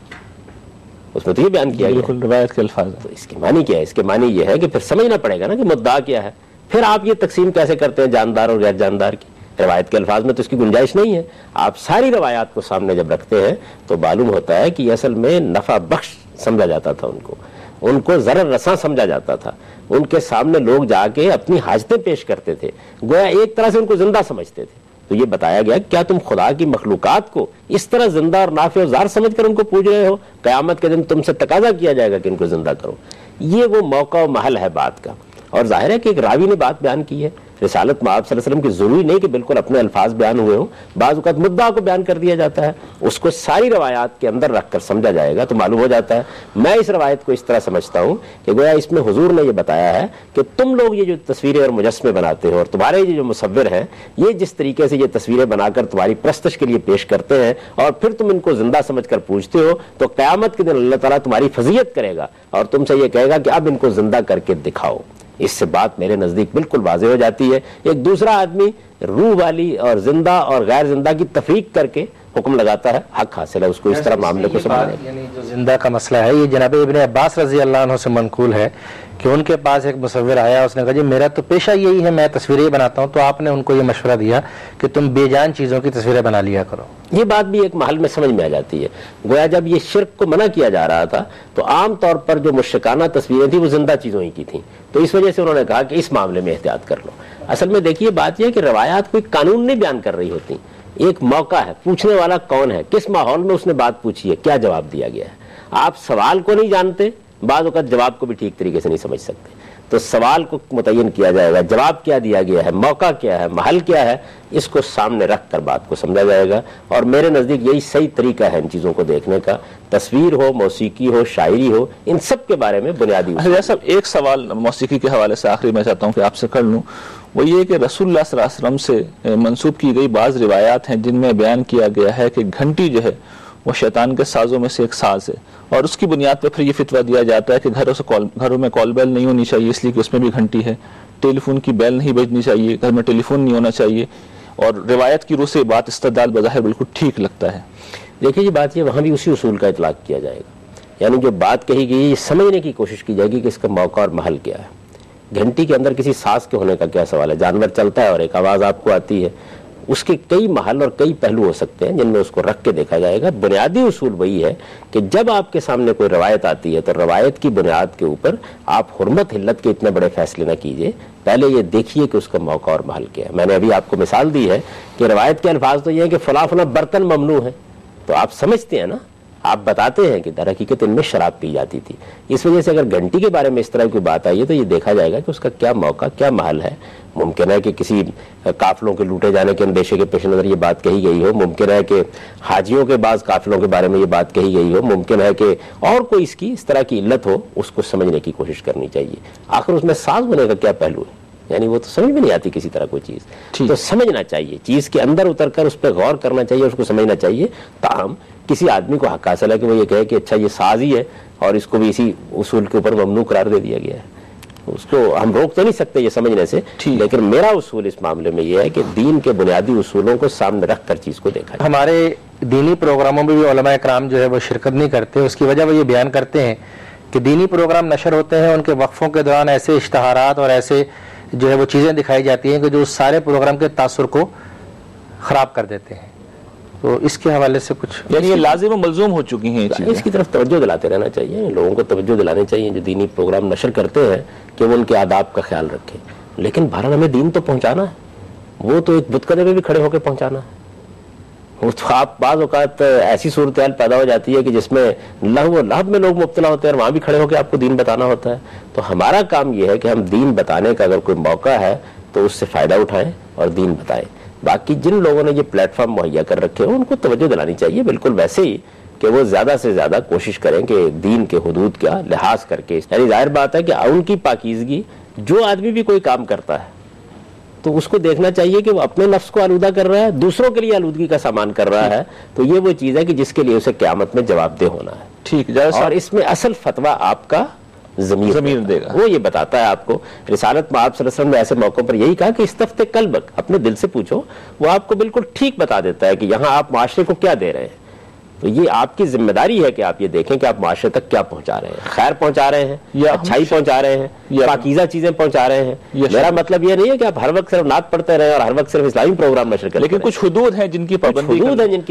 اس میں تو یہ بیان کیا گیا روایت کے الفاظ. تو اس کے معنی کیا ہے؟ اس کے معنی یہ ہے کہ پھر سمجھنا پڑے گا نا کہ مدعا کیا ہے. پھر آپ یہ تقسیم کیسے کرتے ہیں جاندار اور غیر جاندار کی؟ روایت کے الفاظ میں تو اس کی گنجائش نہیں ہے. آپ ساری روایات کو سامنے جب رکھتے ہیں تو معلوم ہوتا ہے کہ یہ اصل میں نفع بخش سمجھا جاتا تھا، ان کو ضرر رساں سمجھا جاتا تھا. ان کے سامنے لوگ جا کے اپنی حاجتیں پیش کرتے تھے، گویا ایک طرح سے ان کو زندہ سمجھتے تھے. تو یہ بتایا گیا کیا تم خدا کی مخلوقات کو اس طرح زندہ اور نافع و زار سمجھ کر ان کو پوج رہے ہو؟ قیامت کے دن تم سے تقاضا کیا جائے گا کہ ان کو زندہ کرو. یہ وہ موقع و محل ہے بات کا. اور ظاہر ہے کہ ایک راوی نے بات بیان کی ہے. رسالت میں آپ صلی اللہ علیہ وسلم کی ضروری نہیں کہ بالکل اپنے الفاظ بیان ہوئے ہوں، بعض اوقات مدعا کو بیان کر دیا جاتا ہے، اس کو ساری روایات کے اندر رکھ کر سمجھا جائے گا تو معلوم ہو جاتا ہے. میں اس روایت کو اس طرح سمجھتا ہوں کہ گویا اس میں حضور نے یہ بتایا ہے کہ تم لوگ یہ جو تصویریں اور مجسمے بناتے ہو اور تمہارے یہ جو مصور ہیں، یہ جس طریقے سے یہ تصویریں بنا کر تمہاری پرستش کے لیے پیش کرتے ہیں اور پھر تم ان کو زندہ سمجھ کر پوجتے ہو، تو قیامت کے دن اللہ تعالیٰ تمہاری فضیلت کرے گا اور تم سے یہ کہے گا کہ اب ان کو زندہ کر کے دکھاؤ. اس سے بات میرے نزدیک بالکل واضح ہو جاتی ہے. ایک دوسرا آدمی روح والی اور زندہ اور غیر زندہ کی تفریق کر کے حکم لگاتا ہے، حق حاصل ہے اس کو اس طرح معاملے کو سمجھنے. یعنی جو زندہ کا مسئلہ ہے یہ جناب ابن عباس رضی اللہ عنہ سے منقول ہے کہ ان کے پاس ایک مصور آیا، اس نے کہا جی میرا تو پیشہ یہی ہے، میں تصویریں بناتا ہوں. تو آپ نے ان کو یہ مشورہ دیا کہ تم بے جان چیزوں کی تصویریں بنا لیا کرو. یہ بات بھی ایک محل میں سمجھ میں آ جاتی ہے. گویا جب یہ شرک کو منع کیا جا رہا تھا تو عام طور پر جو مشرکانہ تصویریں تھیں وہ زندہ چیزوں ہی کی تھیں، تو اس وجہ سے انہوں نے کہا کہ اس معاملے میں احتیاط کر لو. اصل میں دیکھیے بات یہ ہے کہ روایات کوئی قانون نہیں بیان کر رہی ہوتی، ایک موقع ہے، پوچھنے والا کون ہے، کس ماحول میں اس نے بات پوچھی ہے، کیا جواب دیا گیا ہے. آپ سوال کو نہیں جانتے، بعض اوقات جواب کو بھی ٹھیک طریقے سے نہیں سمجھ سکتے. تو سوال کو متعین کیا جائے گا، جواب کیا دیا گیا ہے، موقع کیا ہے، محل کیا ہے، اس کو سامنے رکھ کر بات کو سمجھا جائے گا. اور میرے نزدیک یہی صحیح طریقہ ہے ان چیزوں کو دیکھنے کا. تصویر ہو، موسیقی ہو، شاعری ہو، ان سب کے بارے میں بنیادی. صاحب ایک سوال موسیقی کے حوالے سے آخری میں چاہتا ہوں کہ آپ سے کر لوں، وہ یہ کہ رسول اللہ صلی اللہ علیہ وسلم سے منسوب کی گئی بعض روایات ہیں جن میں بیان کیا گیا ہے کہ گھنٹی جو ہے وہ شیطان کے سازوں میں سے ایک ساز ہے، اور اس کی بنیاد پہ پھر یہ فتویٰ دیا جاتا ہے کہ گھروں میں کال بیل نہیں ہونی چاہیے اس لیے کہ اس میں بھی گھنٹی ہے، ٹیلی فون کی بیل نہیں بجنی چاہیے، گھر میں ٹیلی فون نہیں ہونا چاہیے. اور روایت کی روح سے بات استدلال بظاہر بالکل ٹھیک لگتا ہے. دیکھیے یہ بات یہ وہاں بھی اسی اصول کا اطلاق کیا جائے گا. یعنی جو بات کہی گئی یہ سمجھنے کی کوشش کی جائے گی کہ اس کا موقع اور محل کیا ہے. گھنٹی کے اندر کسی ساز کے ہونے کا کیا سوال ہے؟ جانور چلتا ہے اور ایک آواز آپ کو آتی ہے. اس کے کئی محل اور کئی پہلو ہو سکتے ہیں جن میں اس کو رکھ کے دیکھا جائے گا. بنیادی اصول وہی ہے کہ جب آپ کے سامنے کوئی روایت آتی ہے تو روایت کی بنیاد کے اوپر آپ حرمت حلت کے اتنے بڑے فیصلے نہ کیجیے، پہلے یہ دیکھیے کہ اس کا موقع اور محل کیا ہے. میں نے ابھی آپ کو مثال دی ہے کہ روایت کے الفاظ تو یہ ہے کہ فلاں فلاں برتن ممنوع ہے، تو آپ سمجھتے ہیں نا، آپ بتاتے ہیں کہ در حقیقت ان میں شراب پی جاتی تھی. اس وجہ سے اگر گھنٹی کے بارے میں اس طرح کی بات آئی ہے تو یہ دیکھا جائے گا کہ اس کا کیا موقع کیا محل ہے. ممکن ہے کہ کسی قافلوں کے لوٹے جانے کے اندیشے کے پیش نظر یہ بات کہی گئی ہو، ممکن ہے کہ حاجیوں کے بعض قافلوں کے بارے میں یہ بات کہی گئی ہو، ممکن ہے کہ اور کوئی اس طرح کی علت ہو. اس کو سمجھنے کی کوشش کرنی چاہیے. آخر اس میں ساز ہونے کا کیا پہلو ہے؟ یعنی وہ تو سمجھ میں نہیں آتی کسی طرح کوئی چیز، تو سمجھنا چاہیے، چیز کے اندر اتر کر اس پہ غور کرنا چاہیے، اس کو سمجھنا چاہیے. تاہم کسی آدمی کو حق حاصل ہے کہ وہ یہ کہے کہ اچھا یہ ساز ہی ہے اور اس کو بھی اسی اصول کے اوپر ممنوع قرار دے دیا گیا ہے. اس کو ہم روک تو نہیں سکتے یہ سمجھنے سے، لیکن میرا اصول اس معاملے میں یہ ہے کہ دین کے بنیادی اصولوں کو سامنے رکھ کر چیز کو دیکھا جائے. ہمارے دینی پروگراموں میں بھی علماء کرام جو ہے وہ شرکت نہیں کرتے. اس کی وجہ وہ یہ بیان کرتے ہیں کہ دینی پروگرام نشر ہوتے ہیں، ان کے وقفوں کے دوران ایسے اشتہارات اور ایسے جو ہے وہ چیزیں دکھائی جاتی ہیں کہ جو اس سارے پروگرام کے تاثر کو خراب کر دیتے ہیں. تو اس کے حوالے سے کچھ یعنی یہ لازم و ملزوم ہو چکی ہیں. اس کی طرف توجہ دلاتے رہنا چاہیے، لوگوں کو توجہ دلانی چاہیے جو دینی پروگرام نشر کرتے ہیں کہ وہ ان کے آداب کا خیال رکھیں. لیکن بہرحال ہمیں دین تو پہنچانا ہے، وہ تو ایک بتکدے پہ بھی کھڑے ہو کے پہنچانا ہے. وہ تو آپ بعض اوقات ایسی صورتحال پیدا ہو جاتی ہے کہ جس میں لہو و لہب میں لوگ مبتلا ہوتے ہیں اور وہاں بھی کھڑے ہو کے آپ کو دین بتانا ہوتا ہے. تو ہمارا کام یہ ہے کہ ہم دین بتانے کا اگر کوئی موقع ہے تو اس سے فائدہ اٹھائیں اور دین بتائیں. باقی جن لوگوں نے یہ پلیٹ فارم مہیا کر رکھے ہیں ان کو توجہ دلانی چاہیے، بالکل ویسے ہی کہ وہ زیادہ سے زیادہ کوشش کریں کہ دین کے حدود کا لحاظ کر کے، یعنی ظاہر بات ہے کہ ان کی پاکیزگی، جو آدمی بھی کوئی کام کرتا ہے تو اس کو دیکھنا چاہیے کہ وہ اپنے نفس کو آلودہ کر رہا ہے، دوسروں کے لیے آلودگی کا سامان کر رہا ہے، تو یہ وہ چیز ہے کہ جس کے لیے اسے قیامت میں جواب دہ ہونا ہے. ٹھیک، اور اس میں اصل فتویٰ آپ کا ضمیر دے گا. وہ یہ بتاتا ہے آپ کو. رسالت میں آپ صلی اللہ علیہ وسلم نے ایسے موقع پر یہی کہا کہ استفتِ قلبک، اپنے دل سے پوچھو، وہ آپ کو بالکل ٹھیک بتا دیتا ہے کہ یہاں آپ معاشرے کو کیا دے رہے ہیں. تو یہ آپ کی ذمہ داری ہے کہ آپ یہ دیکھیں کہ آپ معاشرے تک کیا پہنچا رہے ہیں، خیر پہنچا رہے ہیں یا اچھائی پہنچا رہے ہیں یا پاکیزہ چیزیں پہنچا رہے ہیں. میرا مطلب یہ نہیں ہے کہ آپ ہر وقت صرف نعت پڑھتے رہیں اور ہر وقت صرف اسلامی پروگرام نشر کریں، لیکن کچھ حدود ہیں جن کی پابندی،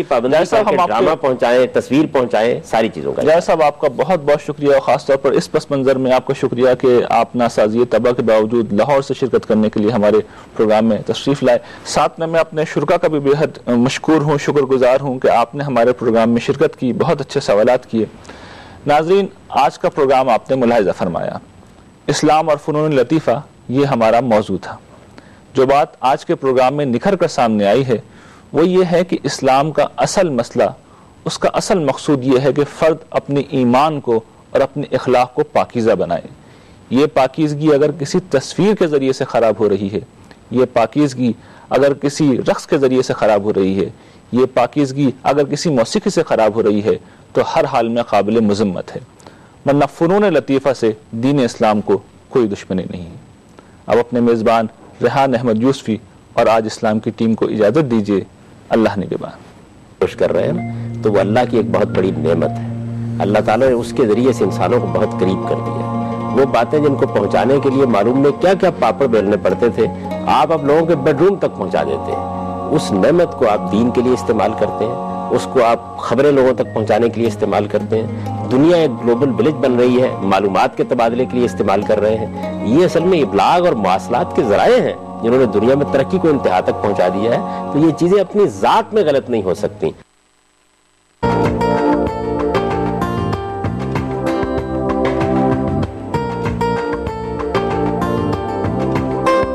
ڈرامہ پہنچائیں، تصویر پہنچائیں، ساری چیزوں کا. جاوید صاحب آپ کا بہت بہت شکریہ، اور خاص طور پر اس پس منظر میں آپ کا شکریہ کہ آپ ناسازی طبع کے باوجود لاہور سے شرکت کرنے کے لیے ہمارے پروگرام میں تشریف لائے. ساتھ میں اپنے شرکا کا بھی بے حد مشکور ہوں، شکر گزار ہوں کہ آپ نے ہمارے پروگرام میں شرکت کی، بہت اچھے سوالات کیے. ناظرین، آج کا پروگرام آپ نے ملاحظہ فرمایا، اسلام اور فنون لطیفہ یہ ہمارا موضوع تھا. جو بات آج کے پروگرام میں نکھر کر سامنے آئی ہے وہ یہ ہے کہ اسلام کا اصل مسئلہ، اس کا اصل مقصود یہ ہے کہ فرد اپنے ایمان کو اور اپنے اخلاق کو پاکیزہ بنائے. یہ پاکیزگی اگر کسی تصویر کے ذریعے سے خراب ہو رہی ہے، یہ پاکیزگی اگر کسی رقص کے ذریعے سے خراب ہو رہی ہے، یہ پاکیزگی اگر کسی موسیقی سے خراب ہو رہی ہے تو ہر حال میں قابل مذمت ہے، ورنہ فنون لطیفہ سے دین اسلام کو کوئی دشمنی نہیں ہے. اب اپنے میزبان ریحان احمد یوسفی اور آج اسلام کی ٹیم کو اجازت دیجیے. اللہ نگہبان. کوشش کر رہے ہیں تو وہ اللہ کی ایک بہت بڑی نعمت ہے. اللہ تعالیٰ نے اس کے ذریعے سے انسانوں کو بہت قریب کر دیا ہے. وہ باتیں جن کو پہنچانے کے لیے معلوم نہیں کیا کیا پاپڑ بیلنے پڑتے تھے، آپ اب لوگوں کے بیڈ روم تک پہنچا دیتے ہیں. اس نعمت کو آپ دین کے لیے استعمال کرتے ہیں، اس کو آپ خبریں لوگوں تک پہنچانے کے لیے استعمال کرتے ہیں. دنیا ایک گلوبل ولیج بن رہی ہے، معلومات کے تبادلے کے لیے استعمال کر رہے ہیں. یہ اصل میں ابلاغ اور مواصلات کے ذرائع ہیں جنہوں نے دنیا میں ترقی کو انتہا تک پہنچا دیا ہے. تو یہ چیزیں اپنی ذات میں غلط نہیں ہو سکتی.